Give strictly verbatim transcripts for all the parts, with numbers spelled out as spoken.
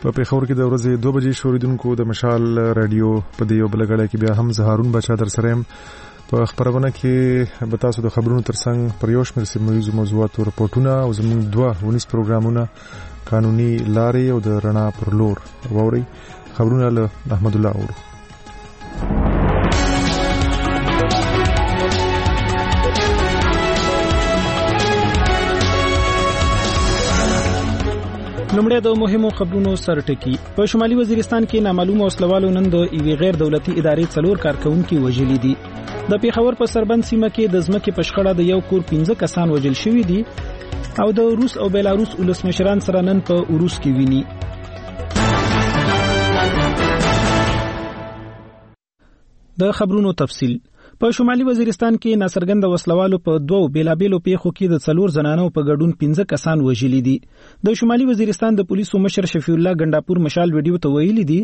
په پیښور کې د ورځې دوه بجې شوریدونکو د مشال رادیو په دې یو بل غړی کې بیا هم زهارون بچا در سره يم په خبرونه کې به تاسو د خبرونو ترڅنګ پر یو شمېر سیمه موضوعاتو رپورټونه او زموږ دوه ونیس پروګرامونه قانوني لارې او د رڼا پر لور ووري خبرونه له احمد الله اور لومړی د مهمو خبرونو سرټکی. په شمالي وزیرستان کې نامعلوم وسلوالو نن د ایوي غیر دولتي ادارې څلور کارکونکو وژلي دي. د پیښور په سربند سیمه کې د ځمکې په شخړه د یو کور پنځه کسان وژل شوي دي او د روس او بیلاروس ولسمشران سره نن په اوروس کې ویني. د خبرونو تفصیل. په شمالي وزیرستان کې ناڅرګند وسلوالو په دوو بیلابېلو پیښو کې د څلور زنانو په ګډون پنځه کسان وژلي دي. د شمالي وزیرستان د پولیسو مشر شفیع الله ګنداپور مشال ویډیو ته ویلي دي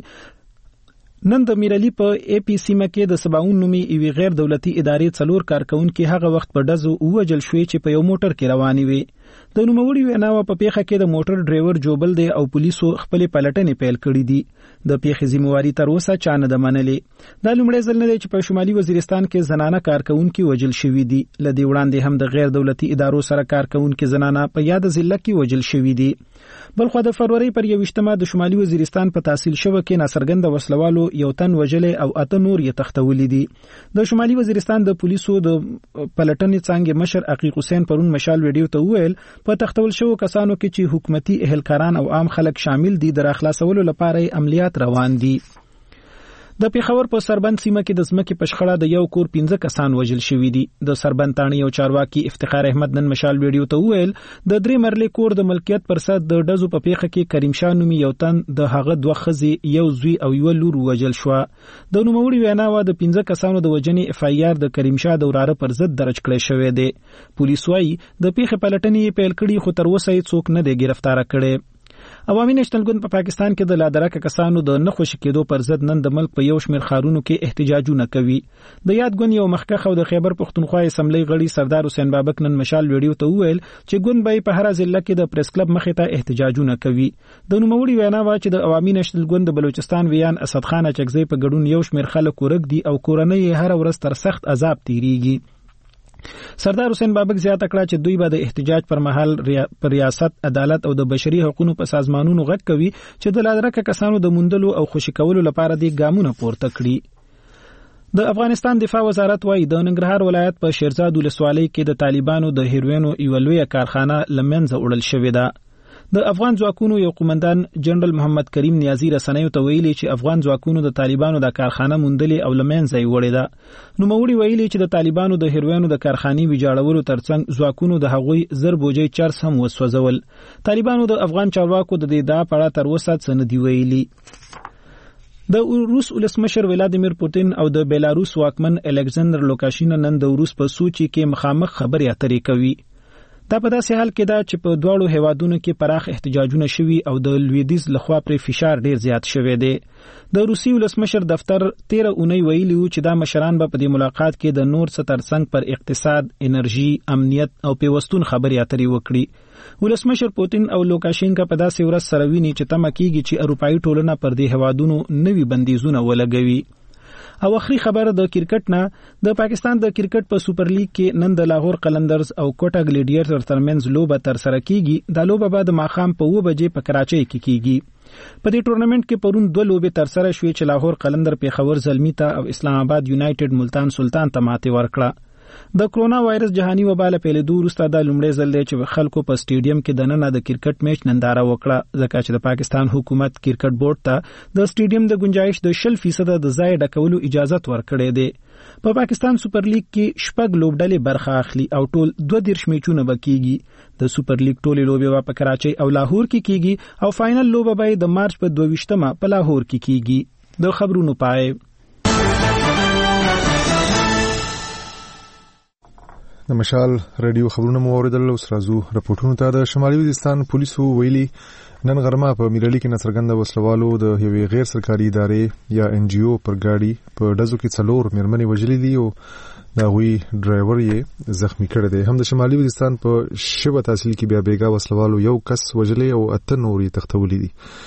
نن د میرالي په ای پی سیمه کې د سباون نومي ایوي غیر دولتي ادارې څلور کارکونکو هغه وخت په ډزو وژل شوې چې په یو موټر کې روانې وي. د نوموړي ویناوه په پیښه کې د موټر ډرایور جوبل دی او پولیسو خپل پلټنې پیل کړې دي. د پیښې ذمہواری تر اوسه چا نه ده منلې. دا لومړی ځل نه دی چې په شمالي وزیرستان کې زنانه کارکونکو وژل شوې دي. لدې وړاندې هم د غیر دولتي ادارو سره کارکونکو زنانه په یاد ضلع کې وژل شوې دي. بلخو د فروری پر یوشتمه د شمالي وزیرستان په تحصیل شوه کې ناڅرګند وسلوالو یو تن وژل او اته نور یې تختولې دي. د شمالي وزیرستان د پولیسو د پلټنې څنګه مشر عقیق حسین پرون مشال ویډیو ته وویل په تختول شو کسانو کې چې حکومتي اهلکاران او عام خلک شامل دي د راخلاصولو لپاره عملیات روان دي. د پیښور په سربند سیمه کې د ځمکې په شخړه د یو کور پنځه کسان وژل شوي دي. د سربند تاڼي او چارواکي افتخار احمد نن مشال ویډیو ته وویل د درې مرلې کور د ملکیت پر سر د ډزو په پیښه کې کریم شاه نومي یو تن د هغه دوه ښځې یو زوی او یو لور وژل شو. د نوموړي ویناوه د پنځه کسانو د وژنې اف ای آر د کریم شاه د وراره پر ضد درج کړی شوی دی. پولیس وايي د پیښې پلټنې پیل کړي خو تر اوسه څوک نه دی گرفتار کړی. عوامي نېشنل ګوند په پاکستان کې د لادرکه کسانو د نخوش کېدو پر ضد نن د ملک په یو شمېر ښارونو کې احتجاجونه کوي. د یاد ګوند یو مخکښ او د خیبر پښتونخوا اسمبلی غړي سردار حسین بابک نن مشال ویډیو ته وویل چې ګوند به په هر ضلع کې د پریس کلب مخې ته احتجاجونه کوي. د نوموړي ویناوه چې د عوامي نېشنل ګوند د بلوچستان ویان اسد خان اچکزی په ګډون یو شمېر خلک ورک دي او کورنۍ هر ورځ تر سخت عذاب تیریږي. سردار حسین بابک زیاته کړه چې دوی به د احتجاج پر مهال ریا... پر ریاست عدالت او د بشري حقوقو په سازمانونو غږ کوي چې د لادرکه کسانو د موندلو او خوشی کولو لپاره د ګامونه پورته کړي. د افغانستان دفاع وزارت وايي د ننګرهار ولایت په شیرزاد ولسوالۍ کې د طالبانو د هیروینو یو لویه کارخانه لمنځه وړل شوې ده. د افغان ځواکونو یو قومندان جنرال محمد کریم نیازی رسنیو ته ویلي چې افغان ځواکونو د طالبانو د کارخانه موندلې او لمنځه یې وړې ده. نوموړي ویلي چې د طالبانو د هیروینو د کارخانې ویجاړولو ترڅنګ ځواکونو د هغوی زر بوجۍ چرس هم وسوځول. طالبانو د افغان چارواکو د دې ادعا په اړه تر اوسه څه نه دي ویلي. د روس ولسمشر ولادیمیر پوتین او د بیلاروس واکمن الکساندر لوکاشینو نن د روس په سوچي کې مخامخ خبرې اترې کوي. دا په داسې حال کې ده چې په دواړو هیوادونو کې پراخ احتجاجونه شوي او د لویدیز لخوا پر فشار ډیر زیات شوی دی. د روسي ولسمشر دفتر تیره اونۍ ویلي و چې دا مشران به په دې ملاقات کې د نور څه ترڅنګ پر اقتصاد، انرژي، امنیت او پیوستون خبرې اترې وکړي. ولسمشر پوتین او لوکاشینکا په داسې ورځ سره ویني چې تمه کیږي چې اروپایي ټولنه پر دې هیوادونو نوي بندیزونه ولګوي. او اخري خبر د کرکټ نه د پاکستان د کرکټ په سپر لیګ کې نن د لاهور قلندرز او کوټا ګلیډیټر ترمنځ لوبه تر سره کیږي. د لوبه بعد ماخام په و بجې په کراچۍ کې کیږي. په دې ټورنمنت کې پرون دوه لوبې تر سره شوې چې لاهور قلندر پیښور زلمی ته او اسلام آباد یونایټډ ملتان سلطان ته ماتې ورکړه. د کرونا وایرس جهاني وبا له پیلېدو وروسته د لومړي ځل دی چې خلکو په سټیډیم کې دننه د کرکټ میچ ننداره وکړه ځکه چې د پاکستان حکومت کرکټ بورډ ته د سټیډیم د گنجائش د شل فیصد د ځای ډکولو اجازه ورکړې ده. په پاکستان سپر لیګ کې شپږ لوبډلې برخه اخلي او ټول دوه دیرش میچونه بکیږي. د سپر لیګ ټولې لوبې په کراچۍ او لاهور کې کیږي او فائنل لوبه به د مارچ په دوه په لاهور کې کیږي. د خبرونو پای د مشال رادیو خبرونه مو اوریدل. اوس راځو رپورټونو ته. د شمالي وزیرستان پولیسو ویلي نن غرمه په میرالي کې ناڅرګنده وسلوالو د یوې غیر سرکاري ادارې یا ان جی او پر ګاډي په ډزو کې څلور میرمنې وژلې دي او د هغوی ډرایور یې زخمی کړی دی. هم د شمالي وزیرستان په شبه تحصیل کې بیا بیګا وسلوالو یو کس وژلی او اته نور یې تختولی دي.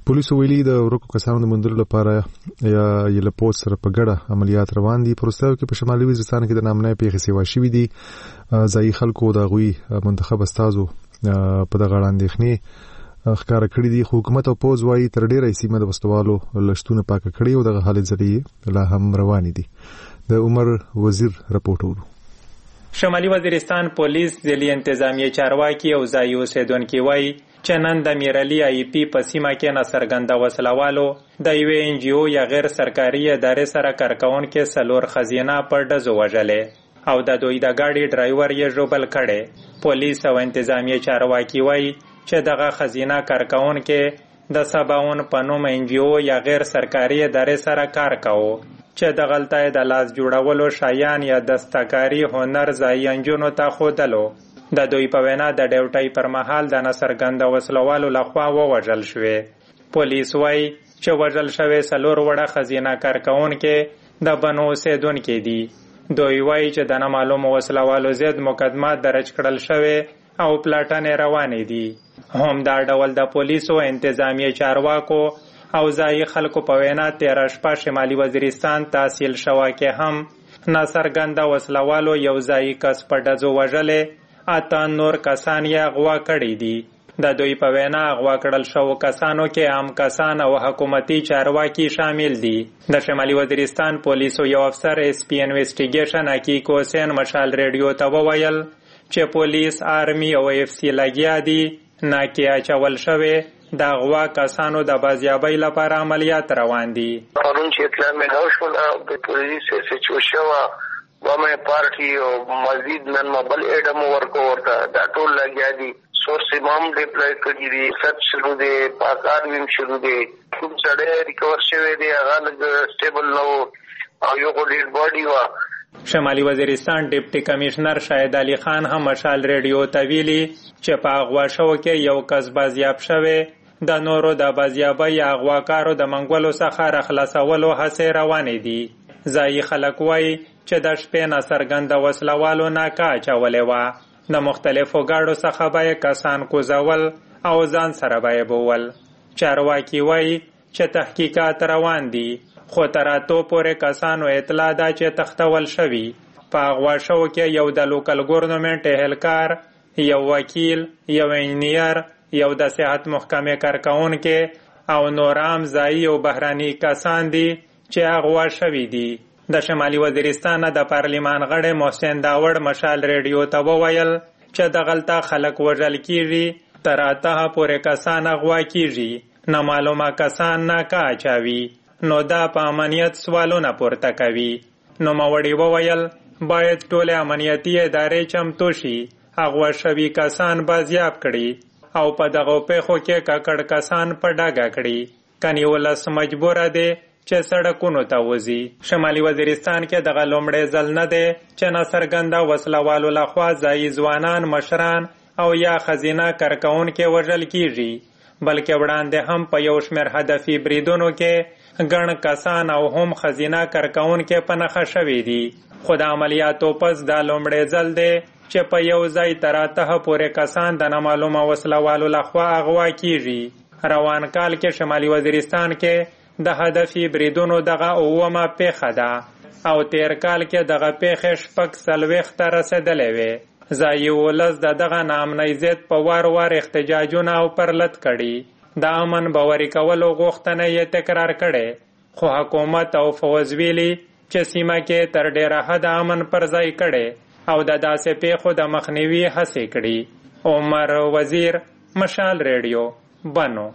پولیسو ویلي د ورکو کسانو د موندلو لپاره یا یې له پولیس سره په ګډه عملیات روان دي. په وروستیو کې په شمالي وزیرستان کې د نامنۍ پیښې سیوا شوي دي. ځایي خلکو د هغوی منتخب استازو په دغه اړه اندېښنې ښکاره کړي دي. حکومت او پوځ وایي تر ډېره یې سیمه د وسلوالو له شتونه پاکه کړې او دغه حالې ځلې لا هم روانې دي. د عمر وزیر رپورټ ورو. شمالي وزیرستان پولیس ضلعي انتظامیه چارواکي او ځایي اوسیدونکي وایي چې نن د میرالي آی پی په سیمه کې ناڅرګنده وسلوالو د یوې ان جی او یا غیر سرکاري ادارې سره کارکوونکي څلور ښځینه په ډزو وژلې او د دوی د ګاډي ډرایور یې ژوبل کړی. پولیس او انتظامیه چارواکي وایي چې دغه ښځینه کارکوونکي د سباون په نوم ان جی او یا غیر سرکاري ادارې سره کار کوي چې د غلطۍ د لاس جوړولو شایان یا دستکاري هنر ځایي انجونو ته ښودلو. د دوی په وینا د ډیوټۍ پر مهال د ناڅرګنده وسلوالو لخوا ووژل شوې. پولیس وایي چې وژل شوې څلور وړه ښځینه کارکوونکي د بنو اوسېدونکي دي. دوی وایي چې د نامعلومو وسلوالو ضد مقدمات درج کړل شوې او پلاټنې روانې دي. هم دا ډول د پولیسو انتظامیه چارواکو او ځایي خلکو په وینا تیره شپه شمالي وزیرستان تحصیل شوه کې هم ناڅرګنده وسلوالو یو ځایي کس په ډزو وژلې، اته نور کسان یې اغوا کړي دي. د دوی په وینا اغوا کړل شوو کسانو کې عام کسان او حکومتي چارواکي شامل دي. د شمالي وزیرستان پولیسو یو افسر اس پی انویسټیګیشن حقیق حسین مشال ریډیو ته وویل چې پولیس، آرمي او اف سی لګیا دي. ناکې اچول شوې د اغوا کسانو د بازیابۍ لپاره عملیات روان دي. پرون چې اطلاع ملاو شوله د پولیس سچو شوه ومه پارټي او مزید نن مبل اډم ورکو ورته دا ټول لګیا دي. سورس امام ډیپلای کړي دي، سب شروع دي، پاکار ویم شروع دي. کوم څړې ریکور شوی دی هغه لږ سټیبل نو او یو ډیډ باډي وا. شمالي وزیرستان ډیپټي کمشنر شاهد علي خان هم مشال ریډیو ته ویلي چې په اغوا شو کې یو کس بازیاب شوی. د نورو د بازیابۍ اغواکارو د منګولو څخه راخلاصولو هڅې روانې دي. ځایي خلک وایي چې د شپې ناڅرګنده وسلوالو ناکه اچولې وه. د مختلفو ګاډو څخه به یې کسان کوزول او ځان سره به یې بوول. چارواکي وایي چې تحقیقات روان دي، خو تر اتو پورې کسانو اطلاع ده چې تختول شوي. په اغوا شو کې یو د لوکل ګورنمنټ اهلکار، یو وکیل، یو انجینیر، یو د صحت محکمې کارکوونکي او نور عام ځایي او بهراني کسان دي چې اغوا شوي دي. د شمالي وزیرستان د پارلیمان غړی محسن داوړ مشال ریډیو ته وویل چې د غلطه خلک وژل کیږي، تر اته پورې کسان اغوا کیږي، نامعلومه کسان ناکه اچوي، نو دا په امنیت سوالونه پورته کوي. نوموړي وویل باید ټولې امنیتي ادارې چمتو شي، اغوا شوي کسان بازیاب کړي او په دغه پیښو کې ککړ کسان په ډاګه کړي. کني ولس مجبوره دی چې سړکونو ته وځي. شمالي وزیرستان کې دغه لومړی ځل نه دی چې ناڅرګنده وسلوالو لخوا ځایي ځوانان، مشران او یا ښځینه کارکوونکي وژل کیږي، بلکې وړاندې هم په یو شمېر هدفي بریدونو کې ګڼ کسان او هم ښځینه کارکوونکي په نښه شوي دي. خو د عملیاتو پس دا لومړی ځل دی چې په یو ځای تر اته پورې کسان د نامعلومه وسلوالو لخوا اغوا کیږي. روان کال کې شمالي وزیرستان کې د هدفي بریدونو دغه اومه پیښه ده او تیر کال کې دغه پیښې شپږ څلوېښت ته رسېدلې وې. ځایي ولس د دغه ناامنۍ ضد په وار وار احتجاجونه او پرلت کړي. د امن باوري کولو غوښتنه یې تکرار کړې، خو حکومت او فوز ویلي چې سیمه کې تر ډېره حده امن پر ځای کړي او د داسې پیښو د مخنیوي هڅې کړي. عمر وزیر، مشال ریډیو، بنو.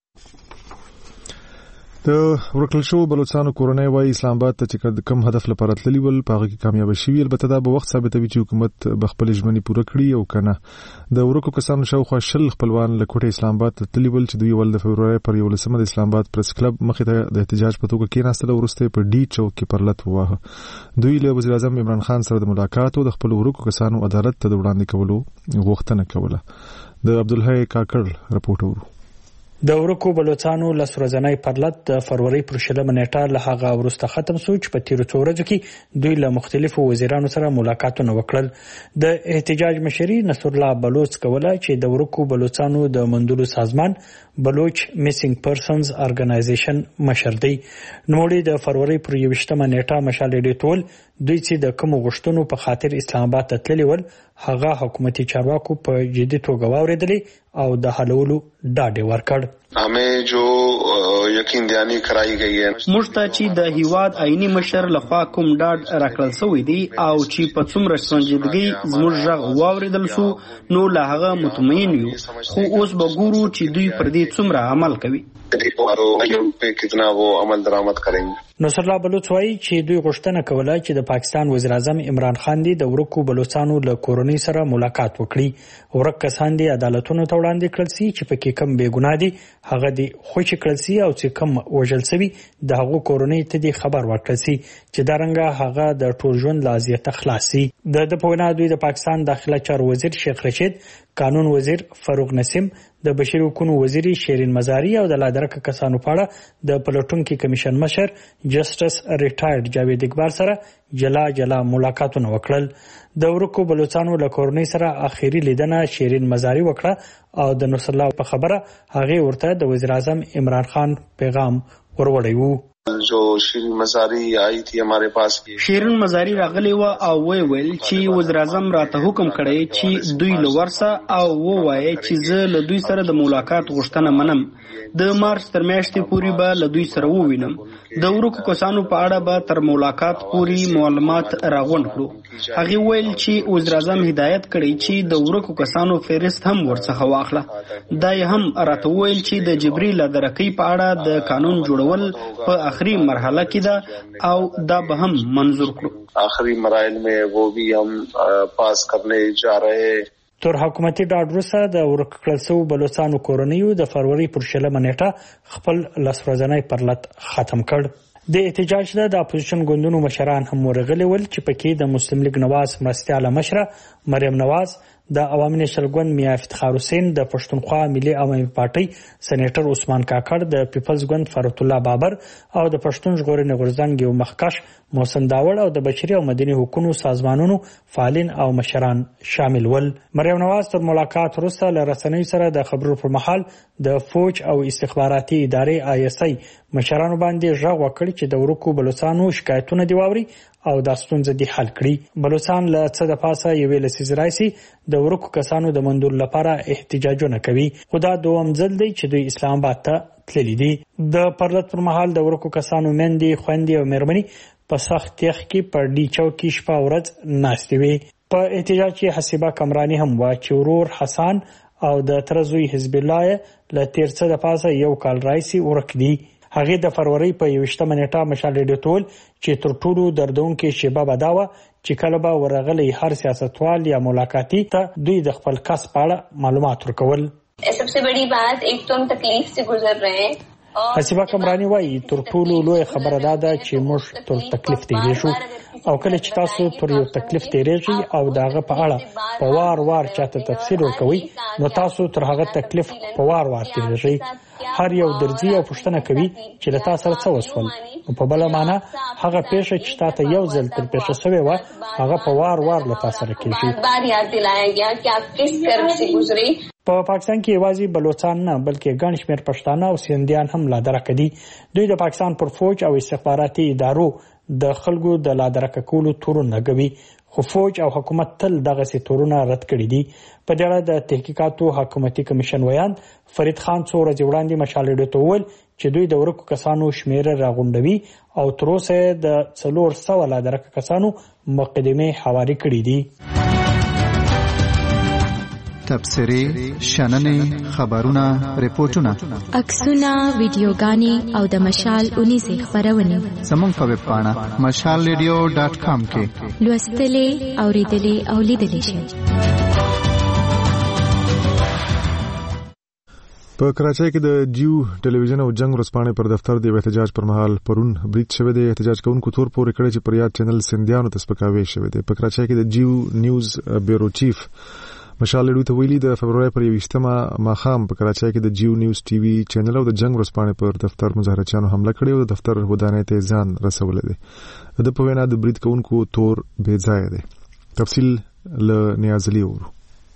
د ورکل شو بلوچستان کورنۍ وايي اسلام آباد ته چې کوم هدف لپاره تللی ول په هغه کې کامیاب شوي، البته دا به وخت ثابتوي چې حکومت به خپل ژمنې پوره کړي او کنه. د ورکو کسانو شاوخوا شل خپلوان له کوټې اسلام آباد ته تللی ول چې دوی ول د فبرवरी پر یولسمه د اسلام آباد پریس کلب مخې ته د احتجاج په توګه کېناستل او وروسته په ډي چوک کې پرلت ووهه. دوی له وزیر اعظم عمران خان سره د ملاقات او د خپل ورکو کسانو عدالت ته د وړاندې کولو غوښتنه کوله. د عبدالحی کاکړ رپورټ ورو. د ورکو بلوچستانو لس ورځنی پرلط د فروری پر شلمه نیټه له هغه وروسته ختم شو چې په تیرو څو ورځو کې دوی له مختلفو وزیرانو سره ملاقاتونه وکړل. د احتجاج مشري نصر الله بلوچ کوله چې د ورکو بلوچستانو د مندلو سازمان بلوچ میسینګ پرسنز ارګنایزیشن مشر دی. نوموړي د فروری پر یویشتمه نیټه مشال ډیټول دوی چې د کوم غوښتنو په خاطر اسلام آباد ته تللي ول هغه حکومتي چارواکو په جدي توګه واورېدلې او د حلولو ډاډ ورکړ. हमें जो यकीन दहानी कराई गई है موږ ته چې د هیواد آئینی مشر لخوا کوم ډاډ راکړل شوی دی او چې په څومره سنجیدګۍ زموږ غږ واورېدل شو نو له هغه مطمئن یو، خو اوس به ګورو چې دوی پر دې څومره عمل کوي. کتنا وہ عمل درآمد کریں گے. نصر الله بلوچ وایي چې دوی غوښتنه کوله چې د پاکستان وزیر اعظم عمران خان دی د ورکو بلوچستانو له کورنۍ سره ملاقات وکړي. ورک کسان دی عدالتونو ته وړاندې کړل سي چې پکې کم بې ګناه دي هغه دی خوشي کړل سي او چې کم وژل سوي د هغو کورنۍ ته دی خبر ورکړل سي چې دا رنګه هغه د ټول ژوند له اذیته خلاص سي. د د په وینا دوی د پاکستان داخله چارو وزیر شیخ رشید، قانون وزیر فاروق نسیم، د بشري حقوقو وزیر شیرین مزاری او د لادرکه کسانو په اړه د پلټونکو کمیشن مشر جسټس ریټایرډ جاوید اقبال سره جلا جلا ملاقاتونه وکړل. د ورکو بلوچستانو له کورنۍ سره اخیری لیدنه شیرین مزاری وکړه او د نصر الله په خبره هغه ورته د وزیر اعظم عمران خان پیغام وروړی وو. جو شیرین مزاری آئی تھی ہمارے پاس شیرین مزاری راغلی و او وی ویل چې وزیر اعظم راته حکم کړی چې دوی له ورسه او ووایي چې زه له دوی سره د ملاقات غوښتنه منم. د مارچ تر میاشتې پورې به له دوی سره ووینم. د ورکو کسانو په اړه به تر ملاقات پورې معلومات راغونډ کړو. هغه ویل چې وزیر اعظم هدایت کړی چې د ورکو کسانو فهرست هم ورڅخه واخله. دا هم راته ویل چې د جبري لادرکۍ په اړه د قانون جوړول په آخری مرحله کې ده او دا به هم منظور کړو. آخری مراحل میں وہ بھی ہم پاس کرنے جا رہے. تر حکومتي ډاډ وروسته د ورک کړل شوو بلوچستانو کورنیو د فروری پر شلمه نیټه خپل لس ورځنی پرلط ختم کړ. د احتجاج د اپوزیشن ګوندونو مشران هم ورغلي ول چې پکې د مسلم لیگ نواز مرستیاله مشره مریم نواز، د عوامي نشل ګوند میاں افتخار حسین، د پښتونخوا ملي عوامي پارټي سېنیټر عثمان کاکړ، د پیپلز ګوند فرات الله بابر او د پښتون ژغورنې غورځنګ یو مخکښ محسن داوړ او د بشري او مدني حقوقو سازمانونو فعالین او مشران شامل ول. مریم نواز تر ملاقات وروسته له رسنیو سره د خبرو پر مهال د فوج او استخباراتي ادارې آی اس آی مشرانو باندې ژغ وکړ چې د ورکو بلوچستانو شکایتونه دی واوري او دا ستونزه دی حل کړي. بلوچستان له څه د پاسه یوې لسیز رئیسي د ورکو کسانو د مندول لپاره احتجاجونه کوي، خو دا دوم ځل دی چې دوی اسلام آباد ته تللي دي. د پرلط پر مهال د ورکو کسانو میندې، خویندې او مېرمنې په سخت یخ کې پر ډي چوکي شپه ورځ ناستې وي. په احتجاج کې حسیبه کمرانی هم وه چې ورور حسن او د تره زوی حزب الله له تیر څه د پاسه یو کال راهیسې ورک دي. هغې د فروری په یویشتمه نیټه مشال ډیټول چې تر ټولو دردونکې شیبه به دا وه چې کله به ورغلی هر سیاستوال یا ملاقاتي ته دوی د خپل کس په اړه معلومات ورکول. सबसे बड़ी बात एक तो हम तकलीफ से गुजर रहे हैं. حسیبه کمرانی وایي تر ټولو لوی خبره دا ده چې موږ تر تکلیف تیریږو او کله چې تاسو پر یو تکلیف تیریږئ او د هغه په اړه په وار وار چاته تفسیر ورکوئ نو تاسو تر هغه تکلیف په وار وار تیریږئ. هر یو درځي او پوښتنه کوي چې له تاسو سره څه وشول، نو په بله معنا هغه پیښه چې تاسو یو ځل تر پیښه شوې وه هغه په وار وار له تاسو سره کېږي. په پاکستان کې یوازې بلوچستان نه بلکې ګڼ شمېر پښتانه او سیندیان هم لادرکه دي. دوی د پاکستان پر فوج او استخباراتي ادارو د خلکو د لادرکه کولو تورونه کوي، خو فوج او حکومت تل دغسې تورونه رد کړي دي. په دې اړه د تحقیقاتو حکومتي کمیشن ویان فرید خان څو ورځې وړاندې مشال ډیټول ته وویل چې دوی د ورکو کسانو شمېره راغونډوي او تر اوسه د څلور سوه لادرکه کسانو مقدمې حوالې کړي دي. تبصرې، شننې، خبرونه، ریپورتونه، عکسونه، ویډیوګانې او د مشال اونیزې خپرونې زموږ په ویب پاڼه مشال ریډیو ډاټ کام کې لوستلې، اورېدلې او لیدلې شئ. په کراچۍ کې د جیو ټلویزیون او جنگ ورځپاڼې پر دفتر د احتجاج پر مهال پرون برید شوی دی. احتجاج کوونکو تور پورې کړی چې پر یاد چینل سندیانو ته سپکاوی شوی دی. په کراچۍ کې د جیو نیوز بیورو چیف مشال ریډیو ته ویلي د فبرवरी پر یویشتمه ماښام په کراچۍ کې د جیو نیوز ټي وي چینل او د جنگ ورځپاڼې پر دفتر مظاهرچیانو حمله کړې او د دفتر ودانۍ ته ځان رسولې ده. د په وینا د برید کوونکو تور بې ځایه دی. تفصیل له نیازلی ورو.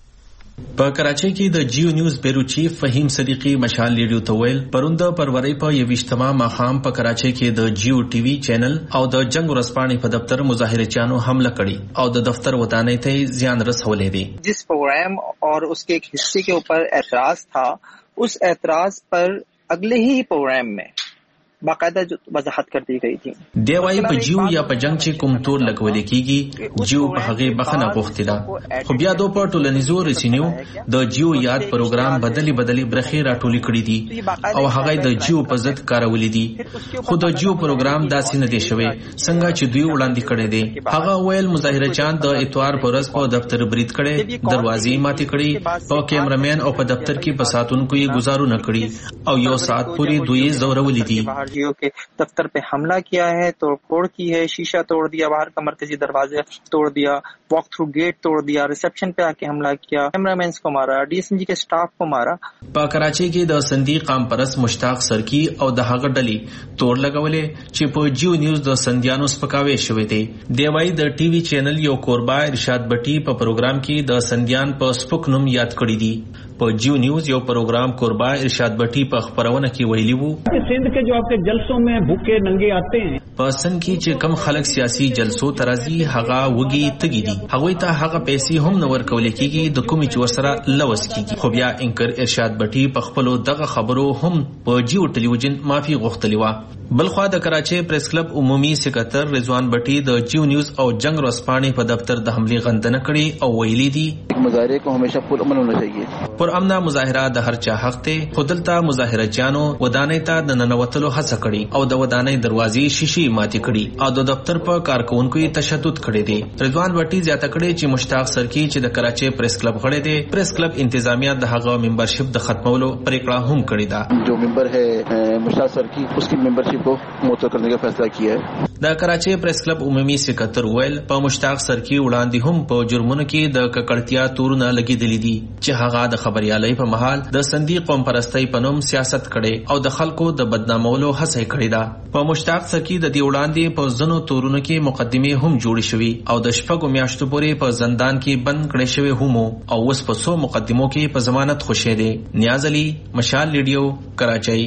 په کراچۍ کې د جیو نیوز بیرو چیف فهیم صدیقی مشال ریډیو ته ویل پرون د فروری په یویشتمه ماښام په کراچۍ کې د جیو ټي وي چینل او د جنگ ورځپاڼې په دفتر مظاهرچیانو حمله کړې او د دفتر ودانۍ ته زیان رسولې دي. जिस प्रोग्राम और उसके एक हिस्से के ऊपर एतराज था, उस एतराज पर अगले ही प्रोग्राम में बाकायदा जो वजाहत कर दी गई थी. دیوای په جیو یا په جنگ چې کوم تور لګول کیږي جیو په هغه بخنه غوښتي ده خو بیا دو په ټولنیزو رسنیو د جیو یاد پروګرام بدلی بدلی برخې راټولې کړې دي او هغه د جیو په ضد کارولې دي خو د جیو پروګرام داسې نه دی شوی څنګه چې دوی وړاندې کړي دي. هغه ویل مظاهرچیان د اتوار پر ورځ په دفتر برید کړي دروازې ماتې کړي په کیمرامین او په دفتر کې په ساتونکو یې گزارونه کړي او یو ساعت پورې دوی زورولې دي. जियो के दफ्तर पे हमला किया है, तोड़ फोड़ की है, शीशा तोड़ दिया, बाहर का मरकजी दरवाजे तोड़ दिया, वॉक थ्रू गेट तोड़ दिया, रिसेप्शन पे आके हमला किया, कैमरामैन को मारा, डीएसएनजी के स्टाफ को मारा. په کراچۍ کې د سندي قام پرست مشتاق سرکی او د هغه ډلې تور لګولې چې په جیو نیوز د سندیانو سپکاوي شوې دي. دیوای د ټي وي چینل یو کوربا ارشاد بټي په پروګرام کې د سندیان په سپک نوم یاد کړی دي. په جیو نیوز یو پروګرام کوربا ارشاد بټي په خبرونه کې ویلي وو سندھ के जो आपके जलसों में भूखे नंगे आते हैं په سن کې چې کم خلک سیاسي جلسو ترازی هغه وږي تګي دي هغه ته هغه پیسې هم نور کول کېږي د کومي چې ورسره لوس کېږي. خو بیا انکر ارشاد بټي په خپل دغه خبرو هم په جیو ټلویزیون معافي غوښتلی و. بلخوا د کراچۍ پریس کلب عمومي سکرټر رضوان بټي د جیو نیوز او جنگ ورځپاڼې په دفتر د حمله غندنه کړي او ویلي دي مظاهره کو همیشه پر امن ہونا چاہیے. پر امن مظاهره د هر چا حق ته خودلته مظاهرچیانو ودانۍ ته د ننوتلو هڅه کړي او د ودانۍ دروازې شیشې ماتې کړي او د دفتر په کارکونکو یې تشدد کړی دی. رضوان بټي زیاته کړي چې مشتاق سرکی چې د کراچۍ پریس کلب غړی دی پریس کلب انتظامیه د هغه ممبرشپ د ختمولو پریکړه هم کړې ده. جو ممبر ہے مشتاق سرکی اس کی ممبرشپ کو معطل کرنے کا فیصلہ کیا ہے. د کراچۍ پریس کلب عمومي سکرټر ویل په مشتاق سرکی وړاندې هم په جرمونو کې د ککړتیا تورونه لګیدلې دي چې هغه د خبريالۍ په محل د سندي قوم پرستۍ په نوم سیاست کړي او د خلکو د بدنامولو هڅه کړې ده. په مشتاق سرکی د دې وړاندې په ځنو تورونو کې مقدمه هم جوړې شوې او د شپږو میاشتو پورې په زندان کې بند کړي شوی هم او اوس په څو مقدمو کې په ضمانت خوشی دي. نیاز علي مشال ریډیو کراچۍ.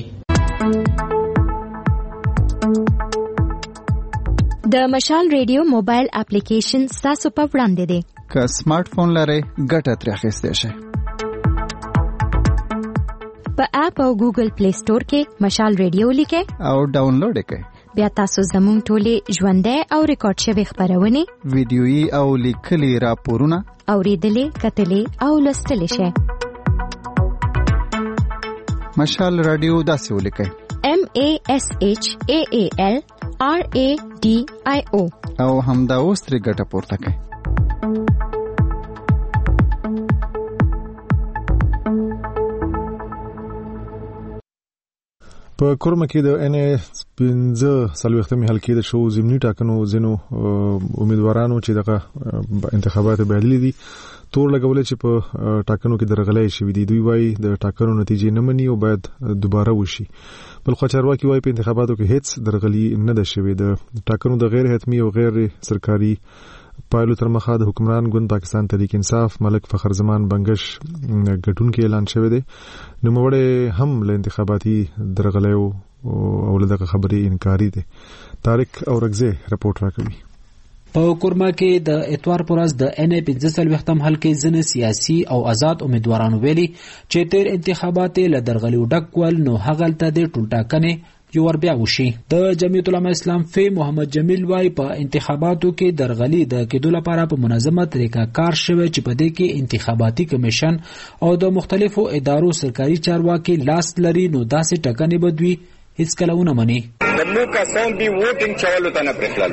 د مشال ریډیو موبایل اپلیکیشن تاسو په وړاندې دی. که سمارټ فون لرئ ګټه ترې اخیستی شئ. په اپ او ګوګل پلی سٹور کې مشال ریډیو لیکئ او ډاونلوډ یې کړئ. بیا تاسو زموږ ټولې ژوندۍ او ریکارډ شوې خبرونه ویډیويي او لیکلي راپورونه اوریدلې کتلې او لوستلې شئ. مشال رادیو داسې ولیکئ M A S H A A L R A D I O او همدا اوس ترې ګټه پورته کړئ. په کورمه کې د ان پنځه څلوېښتمې حلقې د شو ضمني ټاکنو ځینو امیدوارانو چې دغه انتخابات بهدلې دي تور لګولې چې په ټاکنو کې درغلې شوې دي. دوی وايي د ټاکنو نتیجې نه مني او باید دوباره وشي. بل خو چارواکي وايي په انتخاباتو کې هیڅ درغلي نه ده شوې. د ټاکنو د غیر حتمي او غیر سرکاري پایلو تر مخه د حکمران ګوند پاکستان تحریک انصاف ملک فخر زمان بنگش ګټون کې اعلان شوی دی. نو موړې هم له انتخاباتي درغلیو او له دغه خبرې انکاري دي. طارق اورغزه رپورټ راکوي. په کورما کې د اتوار پرز د ان پنځه څلوېښتم حلقې ځنه سیاسي او آزاد امیدوارانو ویلي چې تیر انتخابات له درغلیو ډکول نو هغلته د ټولټاکنې یو ور بیا وشي. د جمعیت العلماء اسلام فی محمد جمیل وايي په انتخاباتو کې درغلي د کېدو لپاره په منظمه طریقه کار شوی چې په دې کې انتخاباتي کمیشن او د مختلفو ادارو سرکاري چارواکي لاس لري نو داسې ټکنې بدوي هیڅ کله ونه مني. د موکا ساوند دی ووټینګ چالو ته نه پرخلالو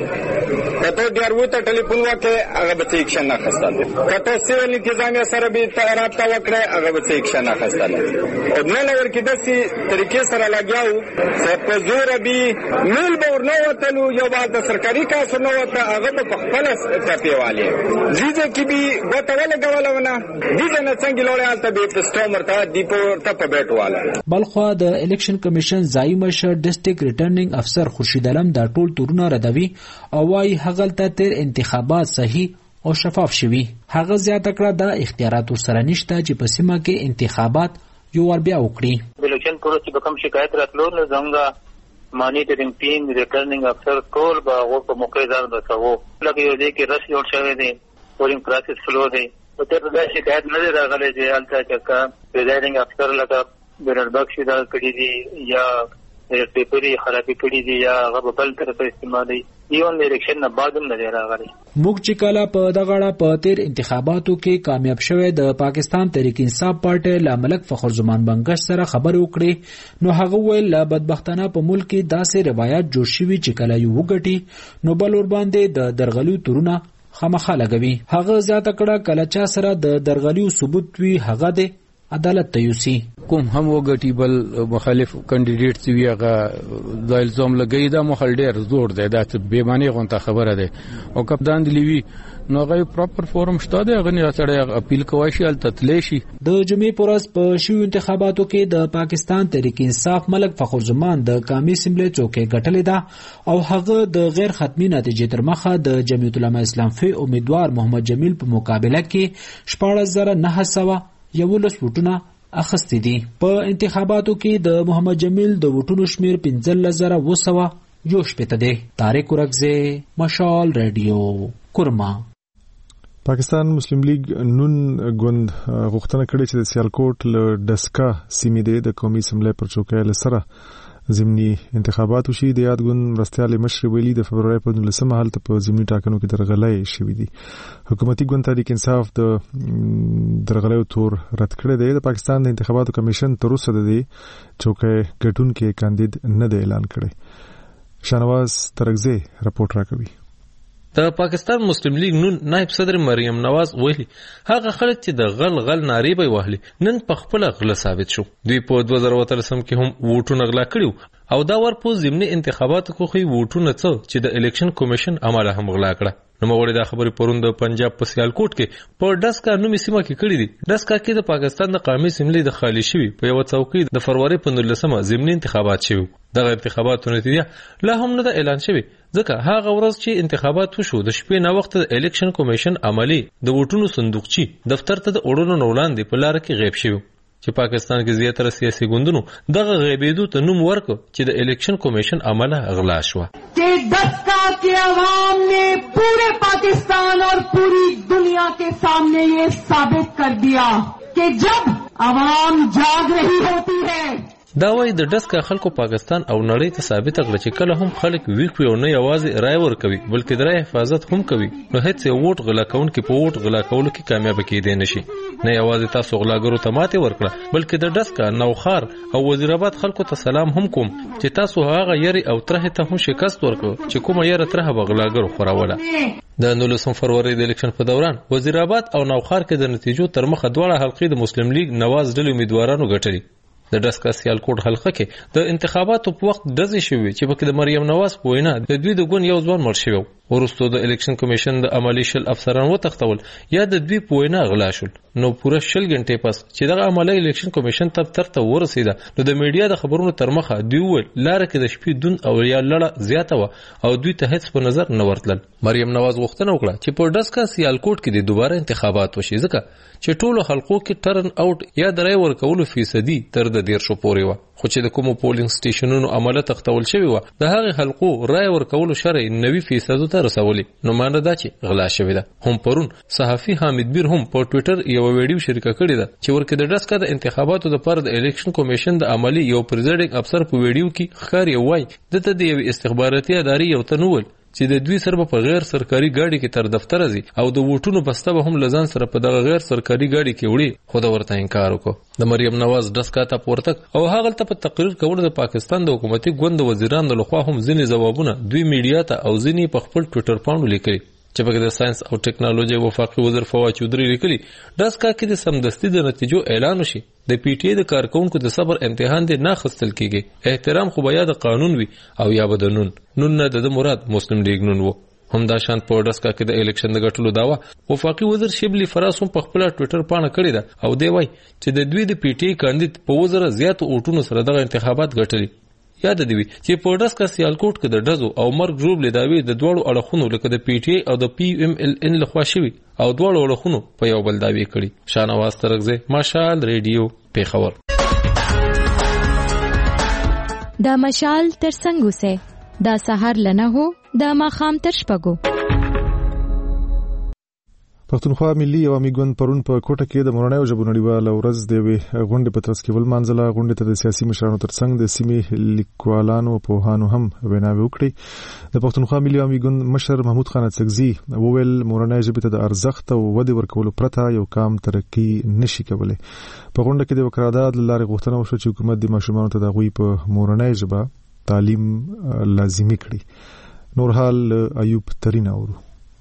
کته دیارو ته ټلیفون وکړي هغه به ایکشن نه اخیستل، کته سیول انتظامیه سره به رابطه وکړي هغه به ایکشن نه اخیستل. او نه لور کې داسې طریقې سره لګیاو چې په زور به میل به ورنه وتلو، یو بعد د سرکاري کاسو نه وته هغه په خپل ټپیواله ځیځه کې به ګوته ولګوله ونه دې نه څنګه لوړ حالت به پسټو مرته دی په ټپ بیٹواله. بلخوا د الیکشن کمیشن ځای مشر ډیسټریکټ ریټرنینګ افسر خورشید علم دا ټول تورونه ردوي او وايي هغه تر انتخابات صحیح او شفاف شوي. هغه زیاته کړه د اختیارات ورسره نشته چې په سیمه کې انتخابات یو ور بیا وکړي. الیکشن پروسې به کوم شکایت راتلو نو څنګه مانیټرینګ ټیم ریټرنینګ افسر ټول به هغه په موقع ځان رسوو. لکه یو دی کې رش جوړ شوی دی، پولینګ پروسس فلو دی، او ته دا شکایت نه راغلی چې هلته چې پریزایډینګ افسر لکه بنربخش دا کړي دي یا پیپري خرابې کړي دي یا هغه بل طرف استعمالي ایون الیکشن نه بعد هم نه راغلي. موږ چې کله په دغه اړه په تیر انتخاباتو کې کامیاب شوه د پاکستان تحریک انصاف پارټي لا ملک فخر زمان بنگش سره خبر وکړي نو هغه ویل لا بدبختانه په ملک کې داسې روایت جوړ شوي چې کله یو وګټي نو بل ور باندې د درغلیو تورونه خامخا لګوي. هغه زیاته کړه کله چا سره د درغلیو ثبوت وي هغه د عدالت ته یوسي. کوم هم وګټي بل مخالف کاندیدټ چې ویغه د الزام لګي دا مخال ډیر زور دی، دا به معنی غونته خبره ده. او کپتان دلیوی نو غي پراپر فورم شته دی، غنی سره اپیل کوي شي ال تتلیشي. د جمعې پورس په شو انتخاباتو کې د پاکستان تحریک انصاف ملک فخر زمان د قومي اسمبلی چوکۍ ګټلې ده او هغه د غیر ختمي نتیجې تر مخه د جمعیت العلماء اسلام فی امیدوار محمد جمیل په مقابله کې شپږ زره نه سوه یولس وټونه اخستې دي. په انتخاباتو کې د محمد جمیل د وټونو شمیر پنځلس زره اوه سوه یو شپېته دی. طارق ورکزی، مشال رادیو، کرما. پاکستان مسلم لیگ نون ګوند غوښتنه کړې چې د سیالکوټ له ډسکا سیمې دی د قومي اسمبلی پر چوکۍ لسره ضمني انتخابات وشي. د یاد ګوند مرستیال مشر ویلي د فبرवरी په نولسمه حالت په ضمني ټاکنو کې درغلۍ شوې دي. حکومتي ګوند تحریک انصاف د درغلیو تور رد کړی دی. د پاکستان د انتخاباتو کمیشن تر اوسه د چوکۍ ګټونکي کاندید نه دی اعلان کړی. شانواز ترغزی رپورټ راکوي. د پاکستان مسلم لیگ نون نائب صدر مریم نواز ویلي هغه خلک چې د غل غل ناری به وهلي نن په خپل غل ثابت شو. دوی په دوه زره اتلسم کې هم ووټونه غلا کړیو او دا ور په ضمني انتخاباتو کې خو ووټونه څه چې د الیکشن کمیشن عمله هم غلا کړه. نو مغوړي دا خبرې پرون د پنجاب په سیالکوټ کې په ډسکا نومي سیمه کې کړې دي. ډسکا کې د پاکستان د قومي اسمبلی د خالی شوی په یو څوکۍ د فروری په نولسمه ضمني انتخابات شوی. دغه انتخاباتو نتیجه لا هم نه د اعلان شوی ځکه هغه ورځ چې انتخابات وشو د شپې نه وخت د الیکشن کمیشن عملی د ووټونو صندوقچی دفتر ته د اورونو وړاندې په لار کې غیب شوی چې پاکستان کې زیاتره سیاسي ګوندونو دغه غیبېدو ته نوم ورکړ چې د الیکشن کمیشن عمله اغلا شو. कि दस्का के अवाम ने पूरे पाकिस्तान और पूरी दुनिया के सामने ये साबित कर दिया कि जब अवाम जाग रही होती है دا وایي د ډسکا خلکو پاکستان او نړۍ ته ثابت کړل چې کله هم خلک ویښ وي او نه یوازې رای ورکوي بلکې د رای حفاظت هم کوي نو هیڅ یو ووټ غلا کوونکی په ووټ غلا کولو کې کامیاب کېدی نشي. نه یوازې تاسو غلاګرو ته ماتې ورکړه بلکې د ډسکا نوخار او وزیرآباد خلکو ته سلام هم کوم چې تاسو هغه یری او ترهه ته هم شکست ورکړو چې کومه یره ترهه بغلاګرو خوراوله. د نولسم فروری د الیکشن په دوران وزیرآباد او نوخار کې د نتیجو تر مخه دواړه حلقې د مسلم لیگ نواز ډلې امیدوارانو ګټلي. د ډسکا سیالکوټ حلقه کې د انتخاباتو په وخت دزې شوې چې پکې د مریم نواز په وینا د دوی د ګوند یو ځوان مړ شوی ورسته د الیکشن کمیشن د عملی شل افسران وتښتول یا د دوی په وینا غلا شول. نو پوره شل غنټې پس چې دغه عملی الیکشن کمیشن ته ترته ورسیده نو د میډیا د خبرونو تر مخه دوی ول لاره کې د شپې دون او یا لړه زیاته و او دوی ته هیڅ په نظر نه ورتلل. مریم نواز غوښتنه وکړه چې په ډسکا سیالکوټ کې د دوباره انتخابات وشي ځکه چې ټولو حلقو کې ټرن اوټ یا د رای ورکولو فیصدي تر د ډیر شو پورې و خو چې د کومو پولینګ سټیشنونو عمله تختول شوی و د هغه حلقو رای ورکولو شرع نوي فیصدو ته رسولي نو مانه دا چې غلا شوی ده. هم پرون صحافي حامد بیر هم په ټوئیټر یو ویډیو شریکه کړی ده چې ورکه د ډسکا د انتخاباتو د پر د الیکشن کمیشن د عملی یو پریزایډینګ افسر په ویډیو کې ښکار یو وای دته د یو استخباراتي ادارې یو تنول چې د دوی سره په غیر سرکاري ګاډي کې تر دفتر ځي او د ووټونو بسته به هم لزان سره په دغه غیر سرکاري ګاډي کې وړي، خو دا ورته انکار وکړ. د مریم نواز ډسکا ته پورتک او هغه ته په تقریر کول د پاکستان د حکومتي ګوند وزیرانو لخوا هم ځینې ځوابونه دوی میډیا ته او ځینې په خپل ټویټر پاڼو لیکلي چې په د ساينس او ټیکنالوژي وفاقي وزیر فواد چودري لیکلي ډسکا کې د سمدستي د نتیجو اعلان وشي، د پی ټی ای د کارکونکو د صبر امتحان دې نه خستل کیږي، احترام خو بیا د قانون وي او یا به د نون نون نه د مراد مسلم لیگ نون وو. هم دا شان په ډسکا کې د الیکشن د ګټلو داوا وفاقي وزیر شبلی فراس هم په خپل ټویټر پاڼه کړی ده او دی وای چې د دوی د پی ټی ای کاندید په وزره زیات اوټونو سره دغه انتخابات ګټلي. یاد دی وی چې په ډسکا سیالکوټ کې د ډزو او مرګ جوړ لیداوی د دوړو اړخونو لکه د پی ټی ای او د پی ایم ال ان لخوا شوی او دوړو اړخونو په یو بل داوی کړي. شانواز ترغزه مشال ریډیو پیښور. دا مشال تر څنګه سه دا سحر لنه هو دا ماخام تر شپګو. پښتونخوا ملي عوامي ګوند پرون په کوټه کې د مورنۍ ژبو نړیواله ورځ د یوې غونډې په ترڅ کې ولمانځله. غونډې ته د سیاسي مشرانو ترڅنګ د سیمې لیکوالانو او پوهانو هم ویناوې وکړې. د پښتونخوا ملي عوامي ګوند مشر محمود خان اڅکزي وویل مورنۍ ژبې ته د ارزښت او ودې ورکولو پرته یو قام ترقي نشي کولی. په غونډه کې د وکړاداد لارې غوښتنه وشوه چې حکومت د ماشومانو ته د هغوی په مورنۍ ژبه تعلیم لازمي کړي. نور حال ایوب ترین اورو.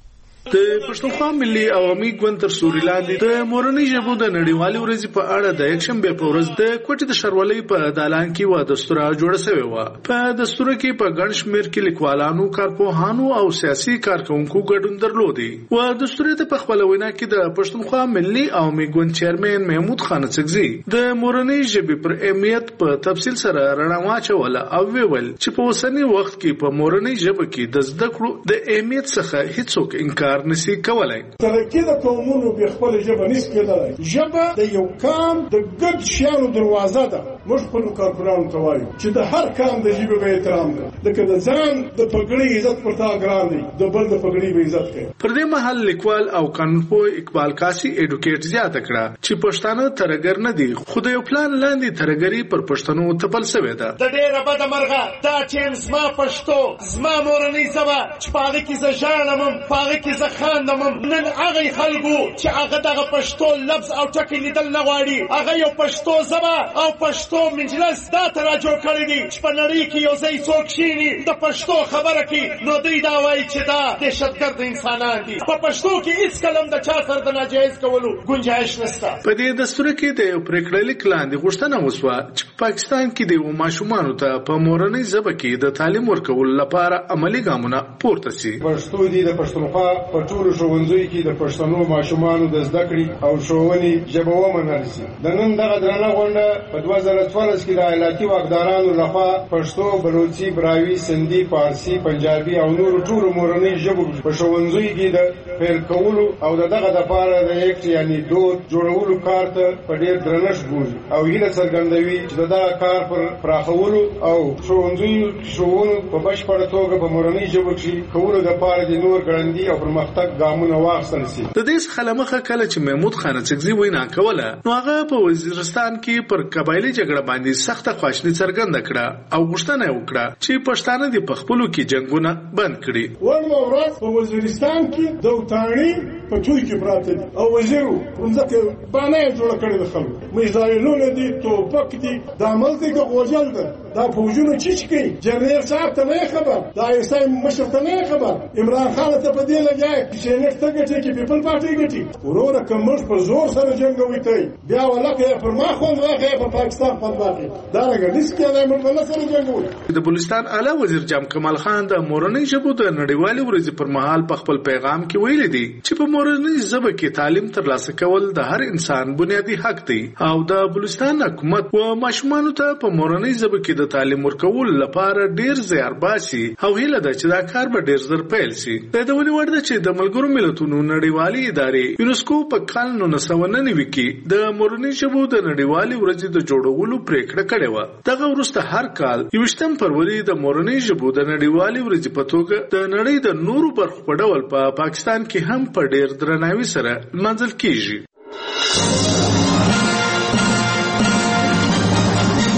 د پښتونخوا ملي عوامي ګوند تر سوري لاندې د مورنۍ ژبو د نړیوالې ورځې په اړه د یکشنبه په ورځ د کوټې د شرولۍ په دالان کې و دستور جوړ شوی و. په دستور کې په ګڼ شمېر کې لیکوالانو، کارپوهانو او سیاسي کارکونکو ګډون درلودي. و دستور ته په خپل وینا کې د پښتونخوا ملي عوامي ګوند چیرمن محمود خان اڅکزي د مورنۍ ژبې پر اهمیت په تفصیل سره رڼا واچوله او ویل چې په اوسنی وخت کې په مورنۍ ژبه کې د زده کړو د اهمیت څخه هیڅوک انکار نشي کولای. ترقی د قومونو په خپل ژبه نشي کېدای. ژبه د یو قام د ګډ شیانو دروازه ده. موږ خپل کارکونانو ته وایو چې د هر قام د ژبې به احترام ده. لکه د ځان د پګړۍ عزت پر تا ګران دی، د بل د پګړۍ به عزت کوي. پر دې مهال لیکوال او قانونپوه اقبال کاسي ایډوکیټ زیاته کړه چې پښتانه ترګر نه دي، خو د یو پلان لاندې ترګری پر پښتنو تپل شوی ده. د ډېر بد مرغه دا چې زما پښتو زما مورنۍ ژبه چې پاغه کې ز ژړم پاغه کې ز خاندم نن هغه خلکو چې هغه دغه پښتو لفظ او ټکی لیدل نه غواړي، هغه یو پښتو ژبه او پښتو مجلس دا تر جوړ کړی دی چې په نړۍ کې یو ځای څوک شینی د پښتو خبره کوي نو دوی دا وایي چې دا دهشتګرد انسانان دي. په پښتو کې هیڅ کلم د چا سره د ناجایز کولو گنجائش نشته. په دې دستور کې د یو پریکړه لیک لاندې غوښتنه وشوه چې په پاکستان کې د ماشومانو ته په مورنۍ ژبه کې د تعلیم ورکولو لپاره عملی ګامونه پورته شي. پښتو دی د پښتونخوا په ټولو ښوونځیو کې د پښتنو ماشومانو د زده کړې او ښوونې ژبه ومنل شي. د نن دغه درنه غونډه په دوه زره څوارلس کې د ایالتي واکدارانو لخوا پښتو، بلوچي، براوي، سندي، فارسي، پنجابي او نورو ټولو مورنۍ ژبو په ښوونځیو کې د پیل کولو او دغه لپاره د یک یعنی دود جوړولو کار ته په ډېر درنښت ګوري او هیله څرګندوي چې دغه کار پر پراخولو او ښوونځیو ښوونو په بشپړه توګه په مورنۍ ژبو کې کولو لپاره د نور ګړندي او پرمختګ ګامونه واخیستل شي. د دې څخه لمخه کله چې محمود خان اڅکزي وینا کوله نو هغه په وزیرستان کې پر قبایلی جګړه باندې سخته خواشنی څرګنده کړه او غوښتنه وکړه چې پښتانه د پخپلو کې جنگونه بند کړي. ورنه ورځ په وزیرستان کې د وطني په توي کې پراته دي او وزیرو څنګه باندې جوړ کړی د خلکو میزایلونه دي، توپک دي، د عمل دي غوجل ده. دا فوجونه چی کوي؟ جنرال صاحب ته نه خبر، دا ایسای مشر ته نه خبر، عمران خان ته په دې لګای چې نه څنګه چې پیپل پارټي ګټي ورور کومش په زور سره جنگوي ته بیا ولکه پر ما خو راغی په پاکستان په باقي دا راګډیس کې نه موږ سره جنگوي. د بلوچستان اعلی وزیر جام کمال خان د مورنۍ ژبو د نړیوالې ورځې پر مهال په خپل پیغام کې ویلي دي چې په مورنۍ ژبه کې تعلیم ترلاسه کول د هر انسان بنیادی حق دی او د بلوچستان حکومت و ماشومانو ته په مورنۍ ژبه کې د تعلیم ورکول لپاره ډیر زیار باسي او هیله ده چې دا کار به ډیر زر پیل شي. د دولي وړ ده چې د ملګرو ملتونو نړیوالې ادارې یونسکو په کال نولس سوه نوي کې د مورنۍ ژبو د نړیوالې ورځې د جوړولو پریکړه کړې وه. دغه وروسته هر کال یوویشتم فروری د مورنۍ ژبو د نړیوالې ورځې په توګه د نړۍ د نورو برخو په ډول په پا پاکستان کې هم په ډیر درناوي سره لمانځل کیږي.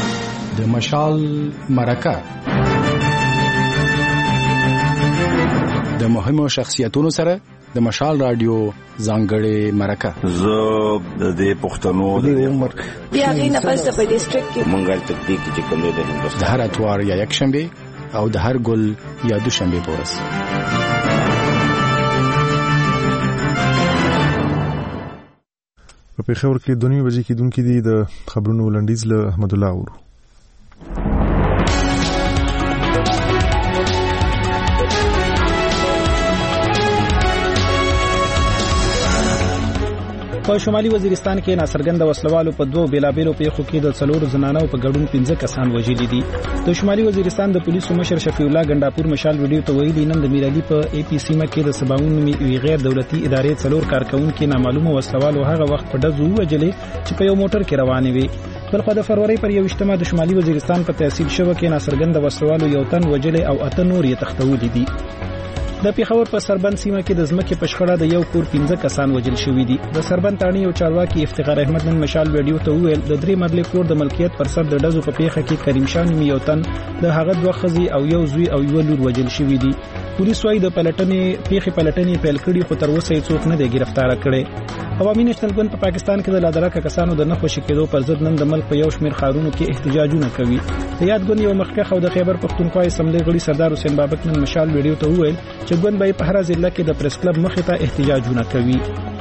د مشال مرکه د مهمو شخصیتونو سره د مشال رادیو ځانګړې مرکه زه د دې پښتنو د عمر بیا غینه پس په ډیسټریکټ کې منګل تکتیک چې کوم دی د هر اتوار یا یک شنبه او د هر ګل یا دوشنبه پورس په پیښور کې دونی بجې کې دونکو دي د خبرونو لنډیز له احمد الله اورو. په شمالي وزیرستان کې ناڅرګنده وسلوالو په دوه بیلابېلو پیښو کې د څلورو زنانو په ګډون پنځه کسان وژلي دي. د شمالي وزیرستان د پولیسو مشر شفیع الله ګنداپور مشال ویډیو ته ویلي نن د میرالي په ای پی سیمه کې د سباوون وی غیر دولتي ادارې څلور کارکونکو نامعلومه وسلوالو هغه وخت په ډزو وجلې چې په یو موټر کې روانې وي. بلخو د فروری پر یوشتمه د شمالي وزیرستان په تحصیل شوه کې ناڅرګنده وسلوالو یو تن وجلې او اته نور یې تختولي دي. د پیښور په سربند سیمه کې د ځمکې په شخړه د یو کور پنځه کسان وژل شوي دي. د سربند تاڼي یو چارواکي افتخار احمد نن مشال ویډیو ته وویل د درې مرلې کور د ملکیت پر سر د ډزو په پیښه کې کریم شاه نومي یو تن د هغه دوه ښځې او یو زوی او یو لور وژل شوي دي. پولیس وايي د پلټنې پیښې پلټنې پیل کړي خو تر اوسه هیڅ څوک نه دی گرفتار کړي. عوامي نېشنل ګوند په پاکستان کې د لادرکه کسانو د نه خوشي کېدو پر ضد نن د ملک په یو شمېر ښارونو کې احتجاجونه کوي. د یاد ګوند یو مخکښ او د خیبر پښتونخوا اسمبلی غړي سردار حسین بابک نن مشال ویډیو ته وویل چې ګوند به په هر ضلع کې د پریس کلب مخې ته احتجاجونه کوي.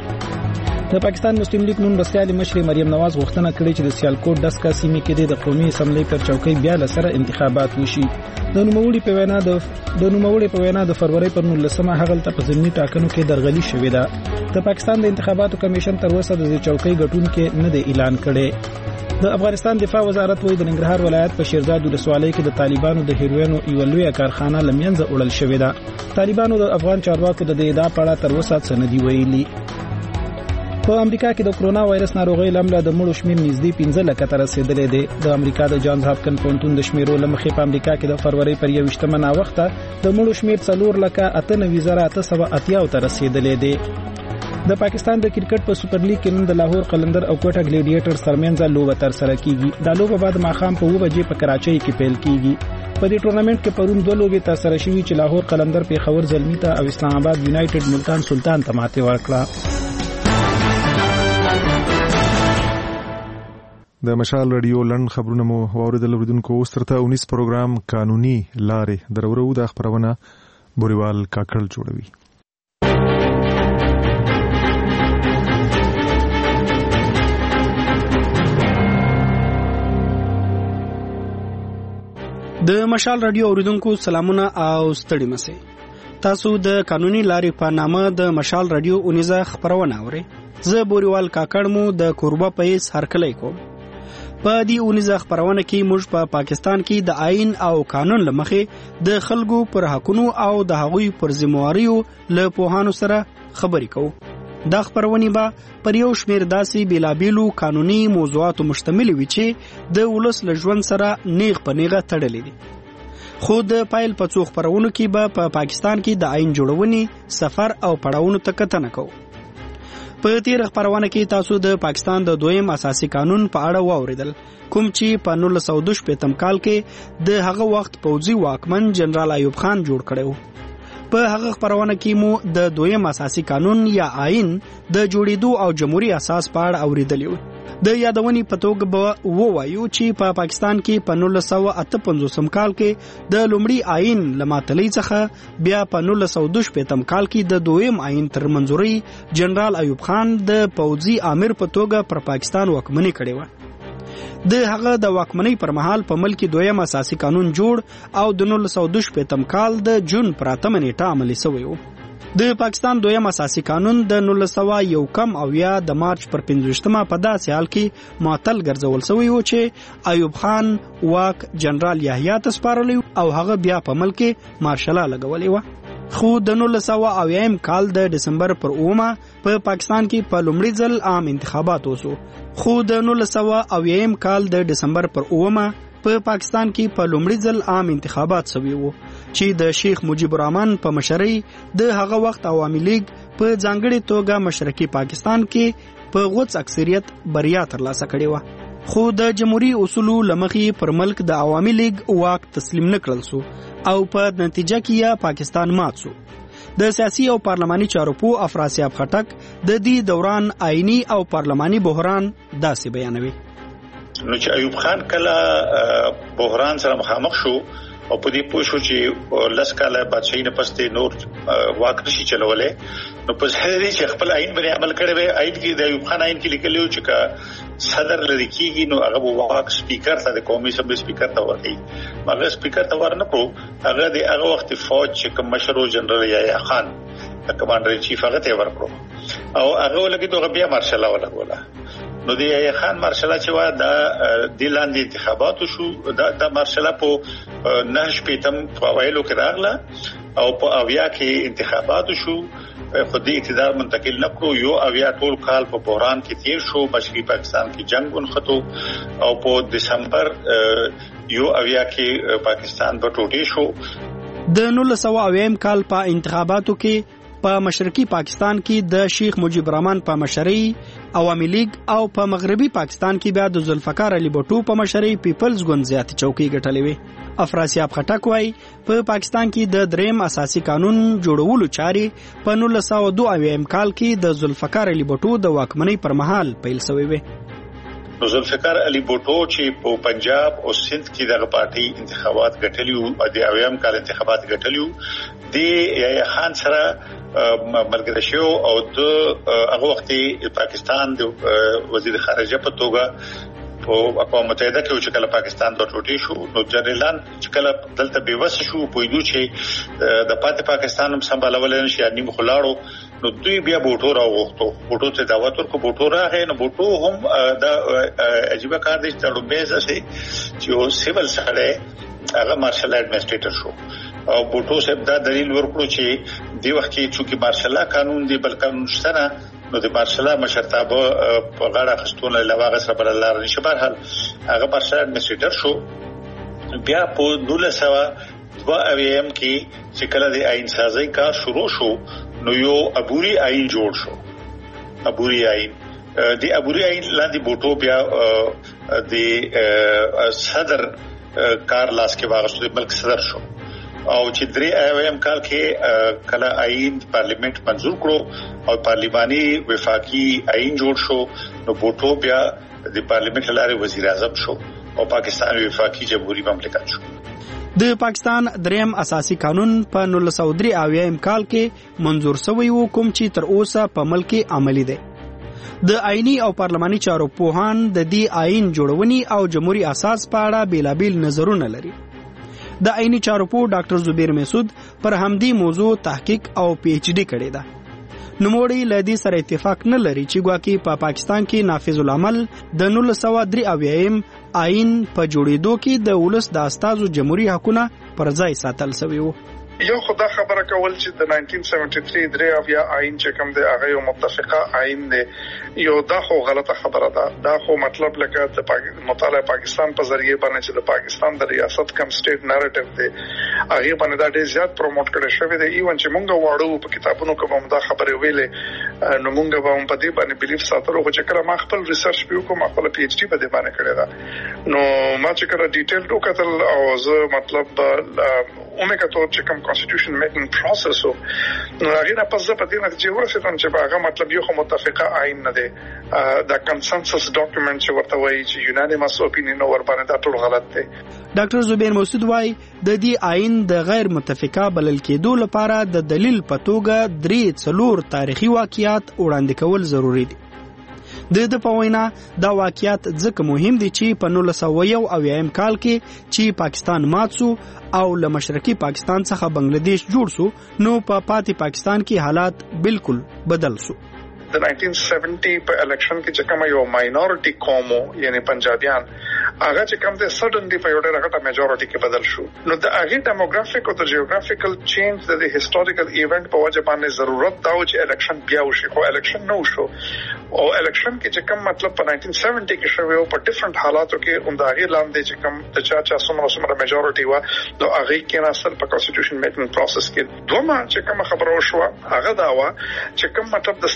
د پاکستان مسلم لیگ نون بسیالي مشر مریم نواز غوښتنه کړې چې د سیالکوټ دسکا سیمې کې د قومي اسمبلی پر چوکۍ بیا لسره انتخابات وشي. د نوموړي په وینا د د نوموړي په وینا د فروری پر نولسمه هغه ته په ضمني ټاکنو کې درغلي شوې ده. د پاکستان د انتخاباتو کمیشن تر اوسه د چوکۍ ګټونکو نه دی اعلان کړي. د افغانستان دفاع وزارت وایي د ننګرهار ولایت په شیرزاد ولسوالۍ کې د طالبانو د هیروینو یو لوی کارخانه لمنځه وړل شوې ده. طالبانو د افغان چارواکو د دې ادعا په اړه تر اوسه څه نه دی ویلي. په امریکا کې د کرونا وایرس ناروغۍ لامل د مړو شمېر نږدې پنځه لکه ته رسیدلې دی. د امریکا د جانز هاپکن پونتون د شمیرو لمخې په امریکا کې د فروری پر یوشتمه نا وخته د مړو شمېر څلور لکه اته نوي زره اته سوه اتیا ته رسیدلې دی. د پاکستان د کرکټ په سپر لیګ کې نن د لاهور قلندر او کوټه ګلیډیټرز ترمنځ لوبه تر سره کیږي. دا لوبه بعد ماښام په اوه بجې په کراچۍ کې پیل کیږي. په دې ټورنمنت کې پرون دوه لوبې تر سره شوې چې لاهور قلندر پیښور زلمی ته او اسلام آباد یونایټډ ملتان سلطان ته ماتې ورکړه. د مشال رادیو لند خبرونه مو واوریدل. اوریدونکو اوس ترته اونیس پروګرام قانوني لارې درورو د خبرونه بوریوال کاکړ جوړوي. د مشال رادیو اوریدونکو سلامونه او ستړي مسئ. تاسو د قانوني لارې په نامه د مشال رادیو اونیزه خبرونه اورئ. زه بوریوال کاکړ مو د کوربه پیس هرکلی کوم. په دې اونیزه خبرونه کې موږ په پا پاکستان کې د آئین او قانون لمخې د خلکو پر حقونو او د هغوی پر ذمہواریو له پوهانو سره خبرې کوو. دا خبرونه به پر یو شمېر داسې بیلابیلو قانوني موضوعاتو مشتمل وي چې د ولس له ژوند سره نیغ په نیغه تړلې دي. خو د پایل په څو خبرونو کې به په پا پاکستان کې د آئین جوړونې سفر او پړاوونو ته کتنه کوو. په تیر خبرونه کې تاسو د پاکستان د دویم اساسي قانون په اړه واوریدل، کوم چې په نولس سوه دوه شپېتم کال کې د هغه وخت پوځي واکمن جنرال ایوب خان جوړ کړی. په هغه خبرونه کې مو د دویم اساسي قانون یا آئین د جوړېدو او جمهوریت اساس په اړه اوریدلی و. د یادونې په توګه به ووایو چې په پا پاکستان کې په نولس سوه اته پنځوسم کال کې د لومړي آئین له ماتلۍ څخه بیا په نولس سوه دوه شپېتم کال کې د دویم آئین تر منظورۍ جنرال ایوب خان د پوځي امیر په توګه پر پاکستان واکمني کړې وه. د هغه د واکمنۍ پر مهال په ملک دویم اساسي قانون جوړ او د نولس سوه دوه شپېتم کال د جون پر اتمه نیټه عملي شوی و. د پاکستان دویم اساسي قانون د نولس سوه یو کم او یا د مارچ پر پنځویشتمه په داسې حال کې معطل ګرځول شوی و چې ایوب خان واک جنرال یحیی ته سپارلی او هغه بیا په ملک مارشاله لګولې و. خو د نولس سوه اویایم کال د دسمبر پر اومه په پا پاکستان کې په لومړي ځل عام انتخابات وشو. خو د نولس سوه اویایم کال د دسمبر پر اومه په پا پاکستان کې په لومړي ځل عام انتخابات شوي وو چې د شیخ مجیب الرحمن په مشرۍ د هغه وخت عوامي لیگ په ځانګړې توګه مشرقي پاکستان کې په غوڅ اکثریت بریا ترلاسه کړې وه. خو د جمهوریت اصولو لمخې پر ملک د عوامي لیگ واک تسلیم نکړل سو او په نتیجه کې پاکستان مات سو. د سیاسي او پارلماني چارو پوه افراسیاب خټک د دې دوران آئینی او پارلماني بحران داسې بیانوي. نو چې ایوب خان کله بحران سره مخامخ شو او په دې پوه شو چې لس کاله بادشاہي نه پسته نور واک نشي چلولې، نو په ځای چې خپل آئین باندې عمل کړی وي. آئین کې د ایوب خان آئین کې لیکلی و چې کا صدر لري کیږي نو هغه واک سپیکر ته د قومي اسمبلی سپیکر ته ورکړي. هغه سپیکر ته ورنه کړو، هغه د هغه وخت فوج چې کوم مشرو جنرال یحیی خان کمانډر چیف هغه ته ورکړو او هغه ولګي دوه بیا مارشال ولګولا. نو د یحیی خان مارشال چې وا د دلاندې انتخاباتو شو، د مارشال په نه شپېتم فوایلو کې راغله او په اویا کې انتخاباتو شو، خودي اقتدار منتقل نکړو. یو اویا ټول کال په بحران کې تیر شو، مشرقي پاکستان کې جنگ ونخته او په دسمبر یو اویا کې پاکستان په ټوټې شو. د نولس سوه اویم کال په انتخاباتو کې په مشرقي پاکستان کې د شیخ مجیب الرحمن په مشرۍ عوامي لیگ او په مغربي پاکستان کې بیا د ذوالفقار علي بټو په مشرۍ پیپلز ګوند زیاتې چوکۍ ګټلې وې. افراسیاب خټک وايي په پاکستان کې د دریم اساسي قانون جوړولو چاري په نولس سوه دوه اویم کال کې د ذوالفقار علي بټو د واکمنۍ پر مهال پیل شوې وې. ذوالفقار علي بټو چې په پنجاب او سند کې دغه پارټي انتخابات ګټلی او د اویم کال انتخابات ګټلی وو، د یحیی خان سره ملګری شو او د هغه وخت پاکستان د وزیر خارجه په توګه په اقوام متحده کې چې کله پاکستان د ټوټې شو، نو جنرالان چې کله دلته بیوس شو پویدو چې د پاتې پاکستان هم سمبالول نشي نیم خلاړو، نو دوی بیا بوټو راوغوښتو. بوټو ته دعوت ورکړو، بوټو راغی. نو بوټو هم د عجیب کار دی چې لومبه سي چې یو سیول سره هغه مارشل ایڈمنسټریټر شو او بوټو صاحب دا دلیل ورکړو چې دی وخت کې چې مارشل قانون دی بل قانون شته نه، نو د مارشل مشرتابه په غاړه خستون له واغ سره بل لار نشي. بهرحال هغه مارشل ایڈمنسټریټر شو. بیا په نولس سوه دوه اویم کې چې کله د آئین سازي کار شروع شو، نو یو عبوري آئین جوړ شو. عبوري آئین د عبوري آئین لاندې بوټو بیا د صدر کار لاس کې واغستو، ملک صدر شو او چې درې اویم کال کې کله آئین پارلیمنت منظور کړو او پارلیماني وفاقي آئین جوړ شو، نو بوټو بیا د پارلیمنت لاره وزیر اعظم شو او پاکستان وفاقي جمهوریت مملکت شو. د پاکستان دریم اساسي قانون په نولس سوه درې اویم کال کې منظور شوی و، کوم چې تر اوسه په ملک کې عملي دی. د آئینی او پارلماني چارو پوهان د دې آئین جوړونې او جمهوریت اساس په اړه بیلابیل نظرونه لري. د آئینی چارو پوه ډاکټر زبیر مسعود پر همدې موضوع تحقیق او پی ایچ ډي کړی ده. نوموړی له دې سره اتفاق نه لري چې ګواکې په پاکستان کې نافذ العمل د نولس سوه درې اویم آئین په جوړېدو کې د ولس د استازو جمهوریت حقونه پر ځای ساتل شوي وو. یو خدا خبره کول چې د نولس سوه ترانسپورټ درې اویا آئین چې کوم دی هغه یو متفقه آئین دی، یو دا خو غلطه خبره ده. دا خو مطلب لکه د مطالعه پاکستان په ذریعہ باندې چې د پاکستان د ریاست کم سټیټ نریټیو دی هغه باندې دا ډېر زیات پروموټ کړي شوی دی. ایون چې مونږ واړو په کتابونو کې هم دا خبره ویلې، نو مونږ به هم په دې باندې بلیف ساتلو. خو چې کله ما خپل ریسرچ پیو کوم، خپل پی ایچ ډي په دې باندې کړی دا، نو ما چې کله ډیټیل وکتل او زه مطلب اومه کتو چې کوم کانسټیټیوشن میکینګ پروسس نو هغه نه پس په دې نتیجه ورسېدم چې هغه مطلب یو متفقه آئین نه دی، دا کنسنسس ډاکومنت چې ورته وایي چې یونانیمس اپینین ور باندې دا ټول غلط دی. ډاکټر زبیر مسعود وايي د دې آئین د غیر متفقه بلل کېدو لپاره د دلیل په توګه درې څلور تاریخي واقعیات وړاندې کول ضروری دي. د د په وینا دا واقعیت ځکه مهم دي چې په نولس سوه یو اویم کال کې چې پاکستان مات شو او له مشرقي پاکستان څخه بنگلاديش جوړ شو، نو په پا پاتې پاکستان کې حالات بالکل بدل شو. د نولس سوه سپږمې په الیکشن کې چې کوم یو ماینورټي قوم یعنی پنجابیان هغه چې کوم د سډنلی په یو ډېر غټه میجورټي کې بدل شو، نو د هغه ډیموګرافیک او د جیوګرافیکل چینج د هیستوریکل ایونت په وجه باندې ضرورت دا و چې الیکشن بیا وشي، خو الیکشن نه وشو. او الیکشن کې چې کوم مطلب په نولس سوه سپږمې کې شوی او په ډیفرنٹ حالاتو کې انداغه لاندې چې کوم د چا چا سمره سمره میجورټي و، نو هغه کې نه اصل په کانسټیټیوشن میکینګ پروسس کې دوه چې کوم خبره وشو هغه دا و چې کوم مطلب د تاسو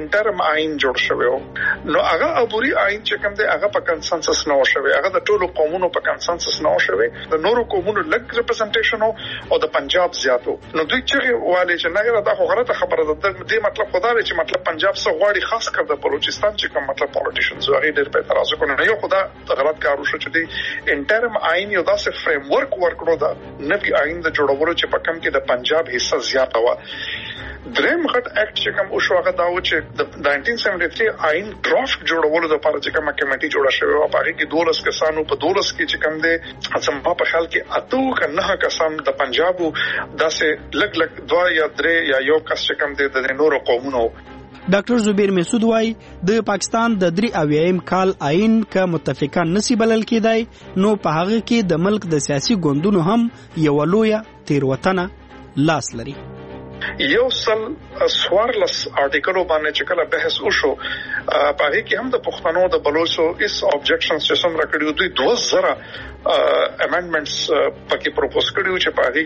انټرم آئین جوړ شوی نو هغه عبوري آئین چې کوم دی هغه په کنسنسس نه شوی هغه د ټولو قومونو په کنسنسس نه شوی د نورو قومونو لګ ریپرزنټیشن او د پنجاب زیاتو نو دوی چې والي چې نه دا خو غلطه خبره ده د دې مطلب خدا دی چې مطلب پنجاب څخه غواړي خاص کر د بلوچستان چې کوم مطلب پالیټیشنز هغه ډېر په اعتراض کوي نه یو خدا غلط کار وشو چې دی انټرم آئین یو داسې فریم ورک ورکړو دا نوی آئین د جوړولو چې په کم کې د پنجاب حصہ زیاته و دریم غټ اکټ چې کوم او شو هغه دا و چې د نائنټین سیونټي تھری آئین ډرافټ جوړولو لپاره چې کومه کمیټي جوړه شوې و په هغه کې دولس کسانو په دولس کې چې کوم دي سمپا په خیال کې اتو کنه کسان د پنجاب داسې لګ لګ دوا یا درې یا یو کس چې کوم دي د نورو قومونو. ډاکټر زبیر مسعود وايي د پاکستان د درې اویایم کال آئین کا متفقان نسی بلل کېدای نو په هغه کې د ملک د سیاسي ګوندونو هم یو لویه تیروتنه لاس لري. یو سل سوارلس آرټیکلو باندې چې کله بحث وشو په هغه کې هم د پښتنو د بلوچو اس آبجیکشنز چې څومره کړیو دوی دوه زره امندمنټس پکې پروپوز کړیو چې په هغه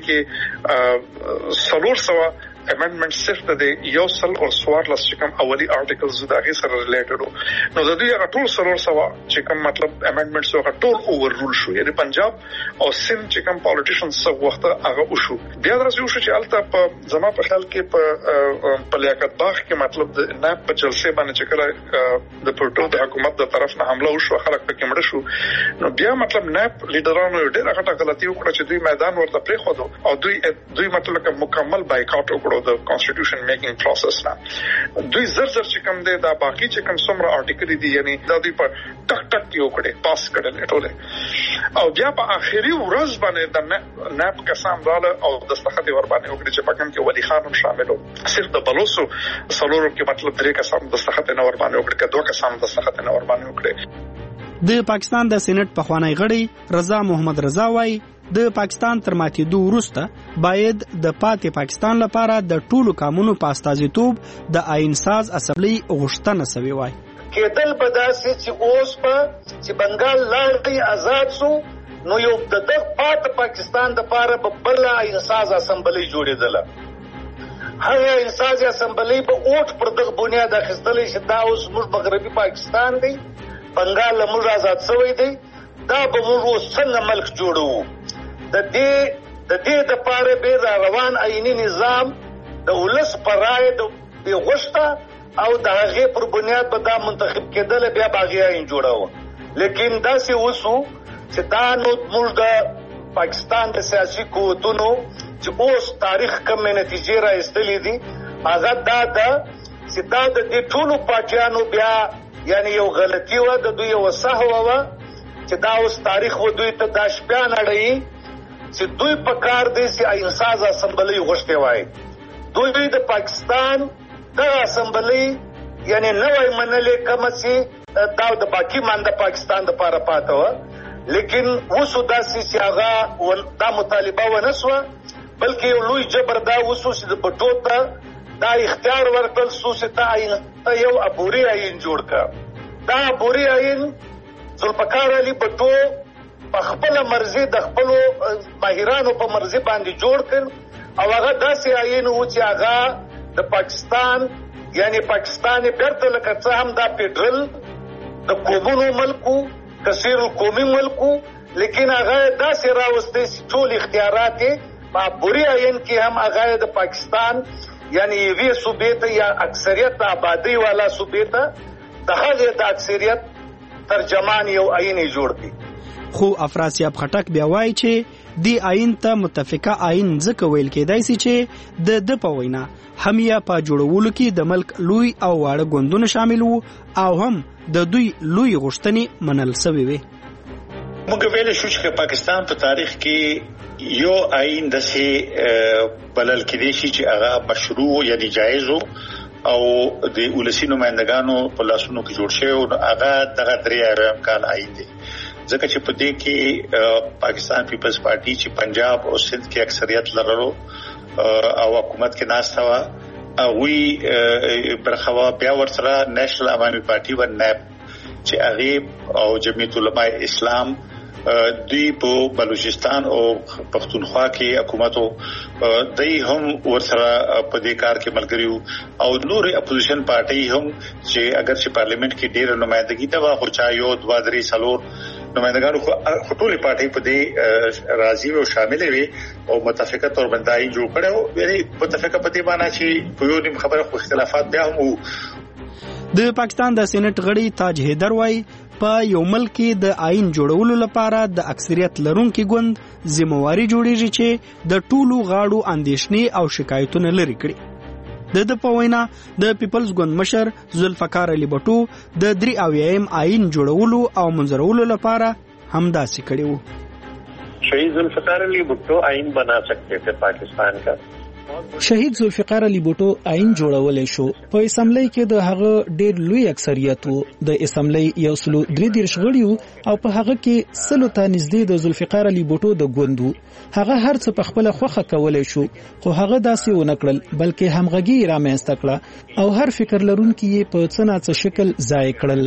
کې سلور سوا امندمنټ صرف د یو سل او سوارلس چې کوم اولی آرټیکلز د هغه سره ریلیټډ نو د دوی هغه ټول سلور سوا چې کوم مطلب امندمنټس هغه ټول اوور رول شو یعنی پنجاب او سند چې کوم پالیټیشنز څو وخت هغه وشو بیا درځو شو چې الته په زما په خیال کې په په لیاقت باغ کې مطلب د ناب په جلسه باندې چې کله د پورټو د حکومت د طرف نه حمله وشو خلک پکې مړ شو نو بیا مطلب ناب لیډرانو ډېر غټه غلطي وکړه چې دوی میدان ورته پرې خو او دوی دوی مطلب مکمل بایکاټ وکړو د کانسټیټیوشن میکینګ پروسس نه دوی زر زر چې کوم دی دا باقي چې کوم څومره آرټیکل دي یعنی دا دوی په ټک ټک یو کړي پاس کړل ټوله او بیا په اخیری ورځ باندې د ناب کسان رااله او دستخط ور باندې وکړي چې پکم کې ولی خان هم شاملو صرف د بلوسو سلورو کې مطلب درې کسان دستخط نه ور باندې وکړي کدو کسان دستخط نه ور باندې وکړي. د پاکستان د سېنات پخوانی غړي رضا محمد رضا وايي د پاکستان تر ماتېدو وروسته باید د پاتې پاکستان لپاره د ټولو قانونو په استازیتوب د آئین ساز اسمبلی غوښتنه سوي وای کېدل به داسې چې اوس په چې بنگال لاړې آزاد سو نو یو د دغه پاتې پاکستان د لپاره په بل آئین ساز اسمبلی جوړېدله هغه آئین ساز اسمبلی په اوټ پر دغه بنیاد اخیستلې چې دا اوس موږ مغربي پاکستان دی بنگال موږ آزاد شوی دی دا به موږ څنګه ملک جوړو د دې د دې د پاره به روان آئینی نظام د ولس پر رائے د غوښته او د هغه پر بنیاد به دا منتخب کېدل بیا باغی آئین جوړاو لیکن دا سه وسو چې دا نو موږ د پاکستان د سیاسي قوتونو چې اوس تاریخ کم نتیجې را استلې دي هغه دا دا چې دا د دې ټولو پاچانو بیا یعنی یو غلطي و د دوی یو سهو و چې دا اوس تاریخ و دوی ته دا شپه نړۍ چې دوی په کار دي چې آئین ساز اسمبلی غوښتي وای دوی د پاکستان د اسمبلی یعنی نوې منلې کوم چې دا د باقی مانده پاکستان د لپاره پاتې و لیکن وسو داسې چې هغه دا مطالبه و نسو بلکې یو لوی جبر دا وسو چې د پټو ته دا اختیار ورکړل سو چې تا آئین یو عبوري آئین جوړ کړ دا عبوري آئین ذوالفقار علي بټو په خپل مرزي د خپل ماهرانو په مرزي باندې جوړ کړ او هغه داسې آئین و چې هغه د پاکستان یعنی پاکستان پرته لکه څه هم دا فدرل د قومونو ملکو کثیر القومي ملکو لیکن هغه داسې راوستي چې ټول اختیارات په بوري آئین کې هم هغه د پاکستان یعنی وی صوبې ته یا اکثریت آبادی والا صوبې ته د هغه د اکثریت ترجمان یو آئین جوړ کړي خو افراسیاب خټک بیا وایي چې دی آئین ته متفقه آئین ځکه ویل کېدای شي چې د د په وینا هم یا په جوړولو کې د ملک لوی او واړه ګوندونه شامل وو او هم د دوی لوی غوښتنې منل شوې وي. موږ ویل شو چې پاکستان په تاریخ کې یو آئین داسې بلل کېدای شي چې هغه مشروع یعنی جایز او د ولسی نمائندګانو په لاسونو کې جوړ شوی او هغه دغه درې اویایم کال آئین دی ځکه چې په دې کې پاکستان پیپلز پارټي چې پنجاب او سند کې اکثریت لرلو او حکومت کې ناسته و او وی برخوا بیا ورسره نېشنل عوامي پارټي و ناب چې هغه او جمعیت علماء اسلام دوی په بلوچستان او پښتونخوا کې حکومتو دای هم ورسره په دې کار کې ملګریو او نور اپوزیشن پارټي هم چې اگر چې پارلیمنت کې ډېر نمائندګي دا خو چا یو دوه درې څلور نمائندګانو خو ټولې پارټي په دې راضي او شامل وي او متفقه تور باندې جوړ کړو یعنی متفقه په دې معنی چې په یو نیم خبره خو اختلافات بیا هم د پاکستان د سېنات غړي تاج حیدر وايي په یو ملک کې د آئین جوړولو لپاره د اکثریت لرونکي ګوند ذمہواری جوړیږي چې د ټولو غاړو اندېښنې او شکایتونه لري کړي. د د په وینا د پیپلز ګوند مشر ذوالفقار علي بټو د درې اویایم آئین جوړولو او منظورولو لپاره همداسې کړي وو. شهید ذوالفقار علي بټو آئین بنا سکتے تھے پاکستان کا. شهید ذوالفقار علي بټو آئین جوړولای شو. په اسمبلی کې د هغه ډېر لوی اکثریت وو. د اسمبلی یو سلو درې دیرش غړي وو او په هغه کې سلو ته نږدې د ذوالفقار علي بټو د ګوند وو. هغه هر څه په خپل خوخه کولای شو خو هغه داسې و نه کړل بلکې همغږي رامنځته کړه او هر فکر لرونکي یې په څه نه څه شکل ځای کړل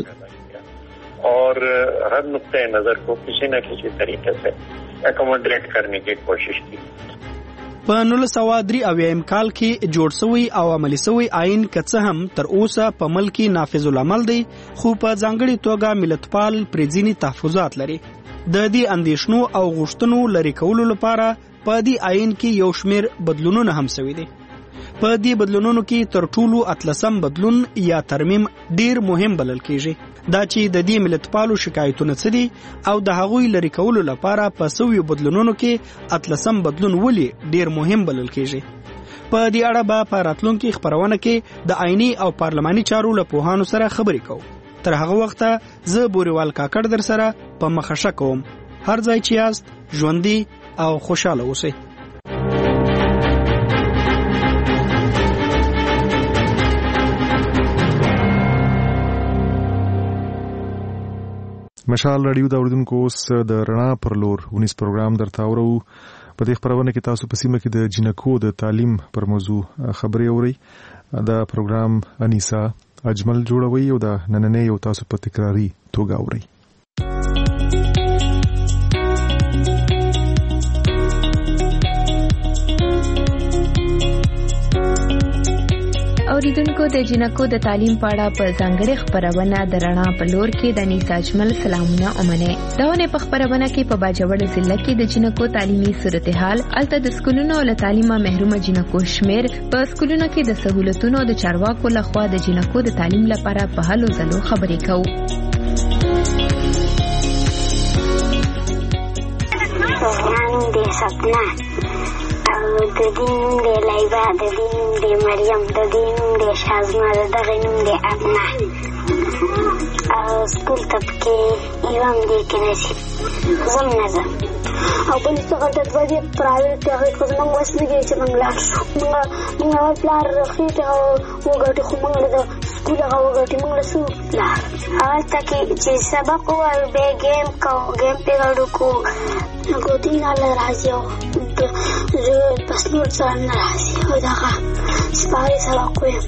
اور هر نقطه نظر کو کسی نه کسی طریقے سے اکوموډیټ کرنے کی کوشش کی. په نولس سوه درې اویایم کال کې جوړ شوی او عملي شوی آئین که څه هم تر اوسه په ملک کې نافذ العمل دی خو په ځانګړي توګه ملتپال پرې ځینې تحفظات لري. د دې اندېښنو او غوښتنو لرې کولو لپاره په دې آئین کې یو شمېر بدلونونه هم شوي دي. په دې بدلونونو کې تر ټولو اتلسم بدلون یا ترمیم ډیر مهم بلل کېږي. دا چې د دې ملتپالو شکایتونه څه دي او د هغوی لرې کولو لپاره په سویو بدلونونو کې اتلسم بدلون ولې ډیر مهم بلل کېږي. په دې اړه به په راتلونکي خبرونه کې د آئینی او پارلماني چارو له پوهانو سره خبرې کوو. تر هغه وخته زه بوريوال کاکړ در سره په مخه کوم. هر ځای چې یاست ژوندۍ او خوشاله اوسئ. مشال رادیو دا اوریدونکو اوس د رڼا پر لور ونیس پروګرام درته اورو. په دې خبرونه کې تاسو په سیمه کې د جنکو د تعلیم پر موضوع خبرې اورئ. دا پروګرام انیسا اجمل جوړوي او دا نننې یو تاسو په تکراری توګه اورئ. اوریدونکو د جنکو د تعلیم په اړه په ځانګړي خبرونه د رڼا په لور کې د انیسا اجمل سلامونه ومنه. داونه په خبرونه کې په باجوړ ضلع کې د جنکو تعلیمي صورتحال، الته د سکولونو له تعلیمه محروم جنکو شمیر، په سکولونو کې د سہولتونو د چارواکو لخوا د جنکو د تعلیم لپاره په هلو ځلو خبرې کوو. د دې نوم دی لایبا، د دې نوم دی مریم، د دې نوم دی شازما، د دغه نوم دی ابنا. او سکول ته پکې یو هم دی کې نصیب زم نه ځم او بل څه غلطه دوه دې پرایویټ دی هغې خو زموږ وس نه کېږي چې موږ لاړ شو. موږ موږ اول پلار خېټې وګټې خو موږ له د سکول هغه وګټې موږ له څه لاړ هلته کې چې سبق ووایو بیا ګیم کوو ګیم پې ګډو کوو نو ګوتې نه له راځي او زه بس نور سره نه راځي او دغه سپارې سبق ویم.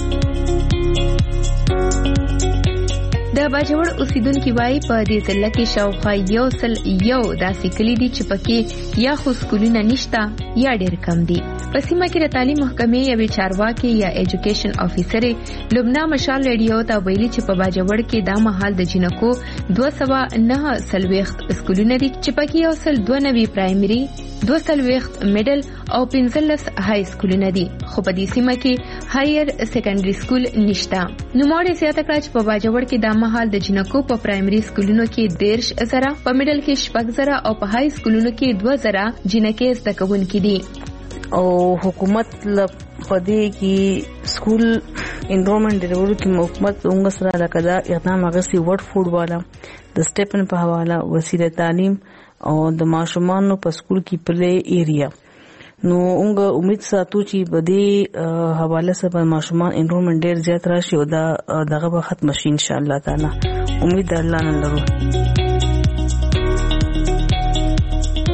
د باجوړ اوسیدونکو وايي په دې ضلع کې شاوخوا یو سل یو داسې کلی دي چې پکې یا خو سکولونه نشته یا ډېر کم دي. په سیمه کې د تعلیم محکمې یوې چارواکي یا ایجوکیشن افیسرې لبنا مشال ریډیو ته ویلي چې په باجوړ کې دا مهال د جنکو دوه سوه نهه څلوېښت سکولونه دي چې پکې یو سل دوه نوي پرایمري، دوه څلوېښت میډل او پنځلس های سکولونه دي. خو په دې سیمه کې هایر سیکنډري سکول نشته. نوموړې زیاته کړه چې په باجوړ کې دا مهال د جنکو په پرایمري سکولونو کې دیرش زره، په میډل کې شپږ زره او په های سکولونو کې دوه زره جنکې زده کوونکې دي. او حکومت لپاره کې سکول انډرومنټ ډیرولو کې حکومت څنګه سره راکړه اقدام اغستی ورډ فود والا د سټیپن په حواله وسیله تعلیم او د ماشومانو په سکول کې پلي ایریا نو موږ امید ساتو چې په دې حواله سره ماشومان انډرومنټ ډیر زیات راشي او دا دغه به ختم شي ان شاء الله تعالی. امید الله نه لرو. په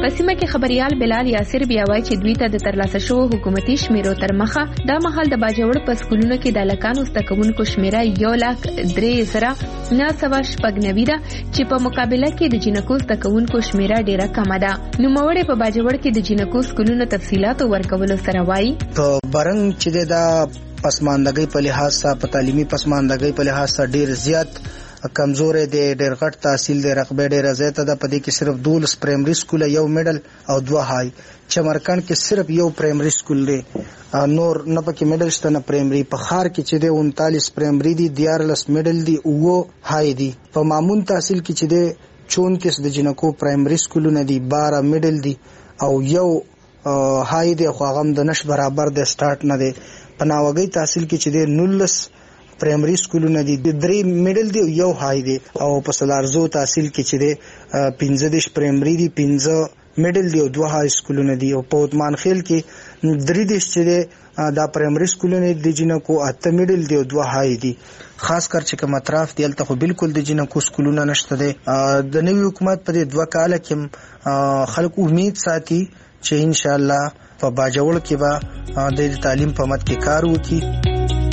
په سیمه کې خبريال بلال یاسر بیا وایي چې دوی ته د ترلاسه شوو حکومتي شمیرو تر مخه دا مهال د باجوړ په سکولونو کې د لکانو ستکونکو شمیره یو لاک درې زره نه سوه شپږ نوي ده چې په مقابله کې د جنکو ستکونکو شمیره ډیره کمه ده. نوموړی په باجوړ کې د جنکو سکولونو تفصیلات ورکولو سره وایي په برنګ چې د پسماندګۍ په لحاظ سره په تعلیمي پسماندګۍ په لحاظ سره ډیر زیات کمزورې دي، ډېر غټ تحصیل دی، رقبه ډېره زیاته ده. په دې کې صرف دولس پرایمري سکول، یو میډل او دوه های. چمرکان کې صرف یو پرایمري سکول دی، نور نه پکې میډل شته نه پرایمري. په خار کې چې دی انتالیس پرایمري دي، دیارلس میډل دي، اووه های دي. په مامون تحصیل کې چې دی چونتیس د جنکو پرایمري سکولونه دي، بارہ میډل دي او یو های دی، خو هغه هم د نش برابر د سٹارټ نه دی. په ناوګۍ تحصیل کې چې دی نولس پرایمري سکولونه دي، درې میډل دي او یو های دی. او په سلارزو تحصیل کې چې دی پنځه دیش پرایمري دي، پنځه میډل دی او دوه های سکولونه دي. او په عثمان خیل کې درې دیش چې دی دا پرایمري سکولونه دي جنکو، اته میډل دی او دوه های دي. خاص کر چې کوم اطراف دی الته خو بالکل د جنکو سکولونه نشته دي. د نوي حکومت په دې دوه کال کې خلک امید ساتي چې ان شاء الله په باجوړ کې به د تعلیم په مت کې کار وکړي.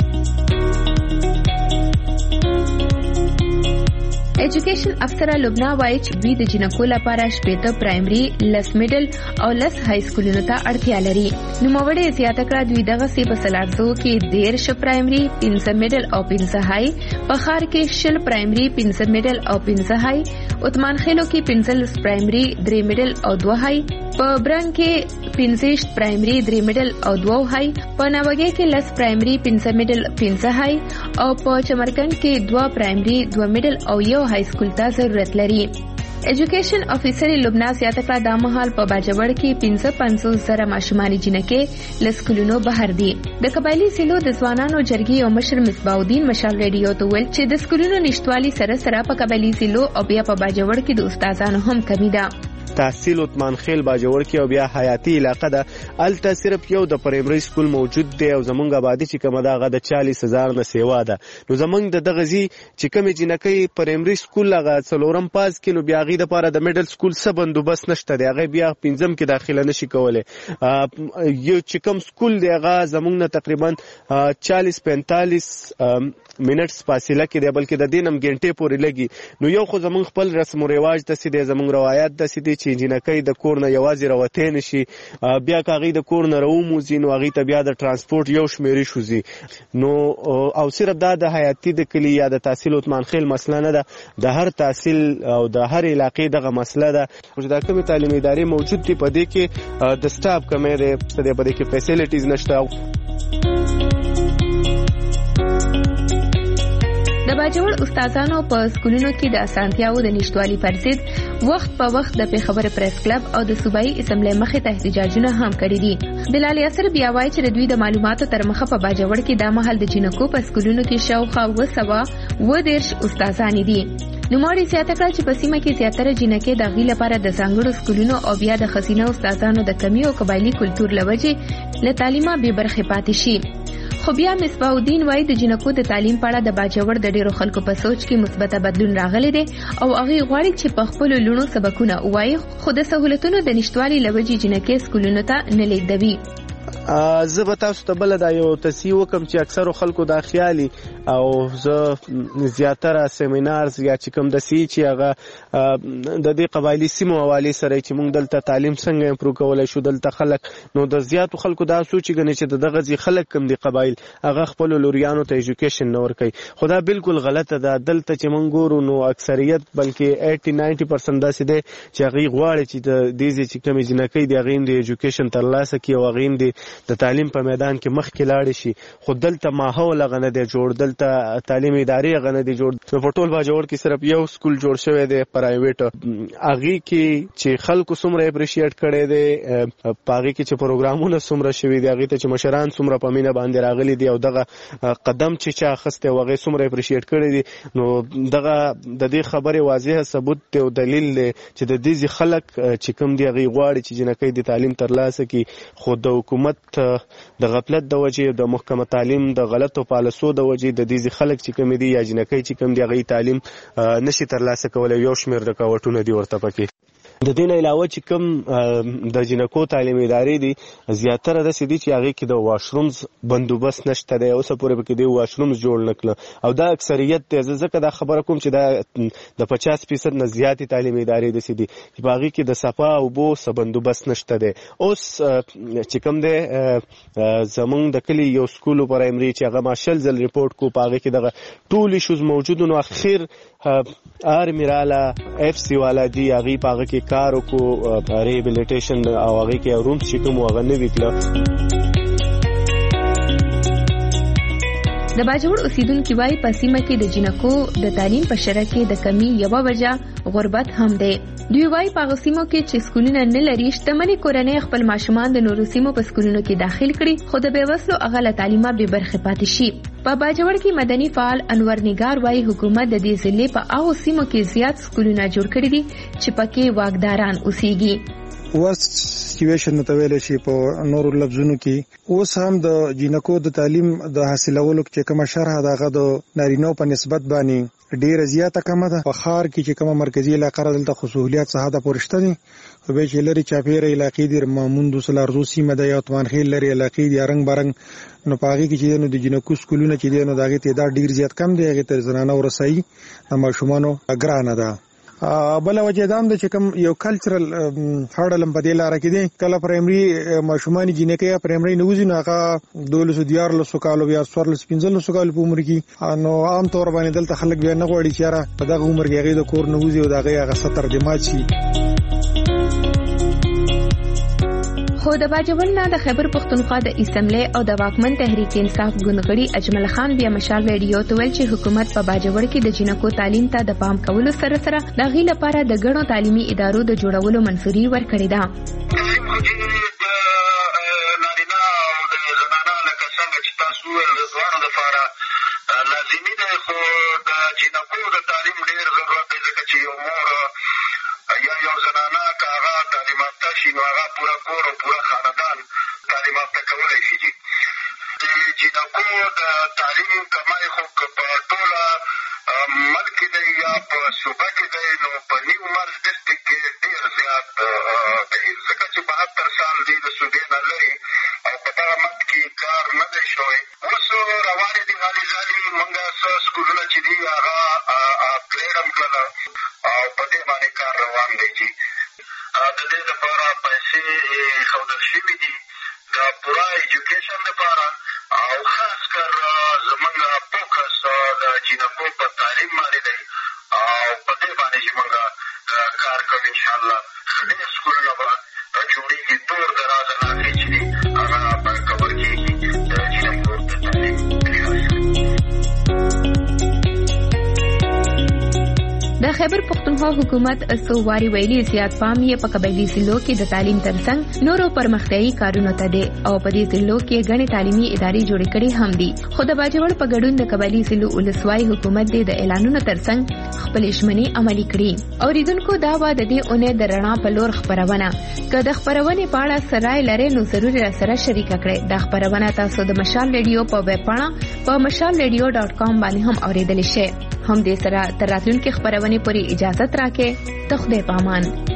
ایجوکیشن افسر لبنا وایي چې دوی د جنکو لپاره شپږ پرایمري، لس میډل او لس های سکولونو ته اړتیا لري. نوموړی زیاته کړه دوی دغه سی په سلارزو کې دیرش پرایمري، پنځه میډل او پنځه های، په خار کې شل پرایمري، پنځه میډل او پنځه های، عثمان خیلو کې پنځلس پرایمري، درې میډل او دوه های، په برنګ کې پنځه پرایمري، درې میډل او دوه های، په ناوګۍ کې لس پرایمري، پنځه میډل، پنځه های او په چمرکند کې دوه پرایمري، دوه میډل او یو های سکول ته ضرورت لري. ایجوکیشن افیسر لبنا زیاته کړه دا مهال په باجوړ کې پنځه پنځوس زره ماشومان جنکې له سکولونو بهر دي. د قبایلي سیلو د ځوانانو جرګې او مشر مصباح الدین مشال ریډیو ته ویل چې د سکولونو نشټوالي سره سره په قبایلي سیلو او بیا په باجوړ کې د استادانو هم کمی ده. تحصیل عثمان خیل باجوړ کې او بیا حیاتي علاقه ده، الته صرف یو د پرایمري سکول موجود دی او زمونږ آبادی چې کومه ده هغه د چالیس هزار نه سیوا ده. نو زمونږ د دغه ځي چې کومې جنکۍ پرایمري سکول هغه څلورم پاس کې، نو بیا هغې دپاره د میډل سکول څه بندوبست نشته دی، هغې بیا پنځم کې داخله نشي کولی. یو چې کوم سکول دی هغه زمونږ نه تقریبا چالیس پینتالیس منټس فاصله کې دی، بلکې د دې نم ګنټې پورې لګي. نو یو خو زمونږ خپل رسم و رواج داسې دی، زمونږ روایت داسې دی چې جنکۍ د کور نه یوازې راوتی نشي، بیا که هغې د کور نه راوموځي نو هغې ته بیا د ترانسپورټ یو شمېرې شوځي. نو او صرف دا د حیاتي د کلي یا د تحصیل عثمان خیل مسله نه ده، د هر تحصیل او د هر علاقې دغه مسله ده چې دا کومې تعلیمي ادارې موجود دي په دې کې د سټاف کمی دی، په دې کې فیسیلیټیز نشته. د باجوړ استادانو په سکولونو کې د اسانتیاو د نشټوالي پر ضد وخت په وخت د پیښور پریس کلب او د صوبایي اسمبلی مخې ته احتجاجونه هم کړي دي. بلال یاسر بیا وایي چې د دوی د معلوماتو تر مخه په باجوړ کې دا مهال د جنکو په سکولونو کې شاوخوا اوه سوه اوه دېرش استادانې دي. نوموړي زیاته کړه چې په سیمه کې زیاتره جنکې د هغې لپاره د ځانګړو سکولونو او بیا د ښځینه استادانو د کمي او قبایلي کلتور له وجې له تعلیمه بې برخې پاتې شي. خو بیا مصباح الدین وایي د جنکو د تعلیم په اړه د باجوړ د ډیرو خلکو په سوچ کې مثبته بدلون راغلی دی او هغې غواړي چې په خپلو لوڼو سبقونه ووایي، خو د سهولتونو د نشتوالي له وجې جنکې سکولونو ته نه لیږدوي. زه به تاسو ته بله دا یو تصحیح وکړم چې اکثرو خلکو دا خیالي او زه زیاتره سیمینارز یا چې کوم داسې چې هغه د دې قبایلي سیمو حوالې سره چې موږ دلته تعلیم څنګه امپروو کولی شو دلته خلک، نو د زیاتو خلکو دا سوچ ګڼي چې د دغه ځي خلک کوم دي قبایل هغه خپلو لوریانو ته ایجوکیشن نه ورکوي، خو دا بالکل غلطه ده. دلته چې موږ ګورو نو اکثریت بلکې ایټي ناینټي پرسنټ داسې دی چې هغې غواړي چې د دې ځای چې کومې جنکۍ دي هغې د ایجوکیشن ترلاسه کړي او هغې د د تعلیم په میدان کې مخکې لاړې شي، خو دلته ماحول هغه نه دی جوړ، دلته تعلیمي ادارې هغه نه دی جوړ. په ټول باجوړ کې صرف یو سکول جوړ شوی دی پرایویټ، هغې کې چې خلکو څومره اپریشیټ کړی دی، په هغې کې چې پروګرامونه څومره شوي دي، هغې ته چې مشران څومره په مینه باندې راغلي دي او دغه قدم چې چا اخیستی او هغې څومره اپریشیټ کړی دي، نو دغه د دې خبرې واضحه ثبوت دی او دلیل دی چې د دې خلک چې کوم دي هغې غواړي چې جنکۍ د تعلیم ترلاسه کړي، خو د حکومت د غفلت د وجې، د محکمه تعلیم د غلطو پالیسو د وجې د دې خلک چې کوم دي یا جنکۍ چې کوم دي هغې تعلیم نشي ترلاسه کولی. یو شمېر رکاوټونه دي ورته پکې. د دې نه علاوه چې کوم د جنکو تعلیمي ادارې دي زیاتره داسې دي چې هغې کې د واشرومز بندوبست نشته دی، اوسه پورې پکې دی واشرومز جوړ نه کړه، او دا اکثریت دی. زه ځکه دا خبره کوم چې دا د پچاس فیصد نه زیاتې تعلیمي ادارې داسې دي چې په هغې کې د صفا اوبو څه بندوبست نشته دی. اوس چې کوم دی زمونږ د کلي یو سکول پرایمري چې هغه ما شل ځل ریپورټ کو، په هغې کې دغه ټول ایشوز موجود نو اخر آرمي راله اف سی والا دي هغې په هغه کې کار وکړو ریهیبلیټیشن او هغې کې رومز چې کوم هغه نوي کړه. د باجوړ اوسیدونکو وايي په سیمه کې د جنکو د تعلیم په شرکت کې د کمی یوه وجه غربت هم دی. دوی وايي په سیمو کې چې سکولونه نه لري شتمنې کورنۍ خپل ماشومان د نورو سیمو په سکولونو کې داخل کړي، خو د بېوسلو هغه له تعلیمه بې برخې پاتې شي. په باجوړ کې مدني فعال انور نگار وايي حکومت د دې ضلع په هغو سیمو کې زیات سکولونه جوړ کړي دي چې پکې واکداران اوسېږي. ورست سچویشن ته ویل شي په نورو لفظونو کې اوس هم د جنکو د تعلیم د حاصلولو چې کومه شرح دغه د نارینو په نسبت باندې ډیره زیاته کمه ده. په ښار کې چې کومه مرکزی علاقه را دلته خو سهولیات څه ده پورشته دي، خو به چې لري چاپیره علاقې دي ماموندو سلارزو سیمه ده یا اتمان خیل لري علاقې دي رنګ برنګ، نو په هغې کې چې د جنکو سکولونه چې دي نو د هغې تعداد ډیر زیات کم دی، هغې تر زنانه ورسایي د ماشومانو ګرانه ده. بل وجه دا هم ده چې کوم یو کلچرل هاړل په دې لاره کې دی، کله پرایمري ماشومان جنکۍ یا پرایمري نه وځي نو هغه دولسو دیارلسو کالو یا څوارلسو پنځلسو کالو په عمر کې، نو عام طور باندې دلته خلک بیا نه غواړي چې یاره په دغه عمر کې هغې د کور نه وځي او د هغې هغه ستر د مات شي. خو د باجوړ نه د خیبر پښتونخوا د اسمبلی او د واکمن تحریک انصاف ګوندغړي اجمل خان بیا مشال ریډیو ته ویل چې حکومت په باجوړ کې د جنکو تعلیم ته د پام کولو سره سره د غي لپاره د ګڼو تعلیمي ادارو د جوړولو منځوري ورکړې ده. لازمي ده خو د جنکو د تعلیم ډیر ضرورت دی، ځکه چې یو مور یا یو زنانه که هغه تعلیم یافته شي نو هغه پوره کور او پوره خاندان تعلیم یافته کولی شي. د جنکو د تعلیم کمای خو که په ټوله ملک کې دی یا په صوبه کې دی نو په نیو مرز ډسټرکټ کې ډېر زیات دی، ځکه چې بهتر سال دی د صوبې نه لرې او په دغه ملک کې کار نه دی شوی. اوس روانې دي غالي ځالي مونږ څه سکولونه چې دي هغه اپګریډ هم کړل او په دې باندې کار روان دی چې د دې لپاره پیسې ښودل شوي دي د پوره ایجوکیشن لپاره، او خاص کر زمونږ فوکس د جنکو په تعلیم باندې دی او په دې باندې چې مونږ کار کوو. انشاءالله ډېر سکولونه به جوړېږي، دور دراز علاقې چې دي هغه به کور کېږي د جنکو د تعلیم. د خیبر پښتونخوا حکومت څو واري ویلي زیات پام یې په قبایلي ضلعو کې د تعلیم ترڅنګ نورو پرمختیایي کارونو ته دی او په دې ضلعو کې غني تعلیمي ادارې جوړې کړې هم دي. خو د باجوړ په ګډون د قبایلي ضلعو ولسوالۍ حکومت د اعلانونو ترڅنګ خپل ژمنې عملي کړې. اوریدونکو دا و د دې اونۍ د رڼا په لور خبرونه، که د خبرونې په اړه سرای لري نو ضروري راسره شریک کړئ. دا خبرونه تاسو د مشال ریډیو په ویب پاڼه په مشال ریډیو ډاټ کام باندې هم اوریدلی شئ. هم دې سره تر راتلونکي خبرونه پورې اجازه راکړئ. ته خدای پامان.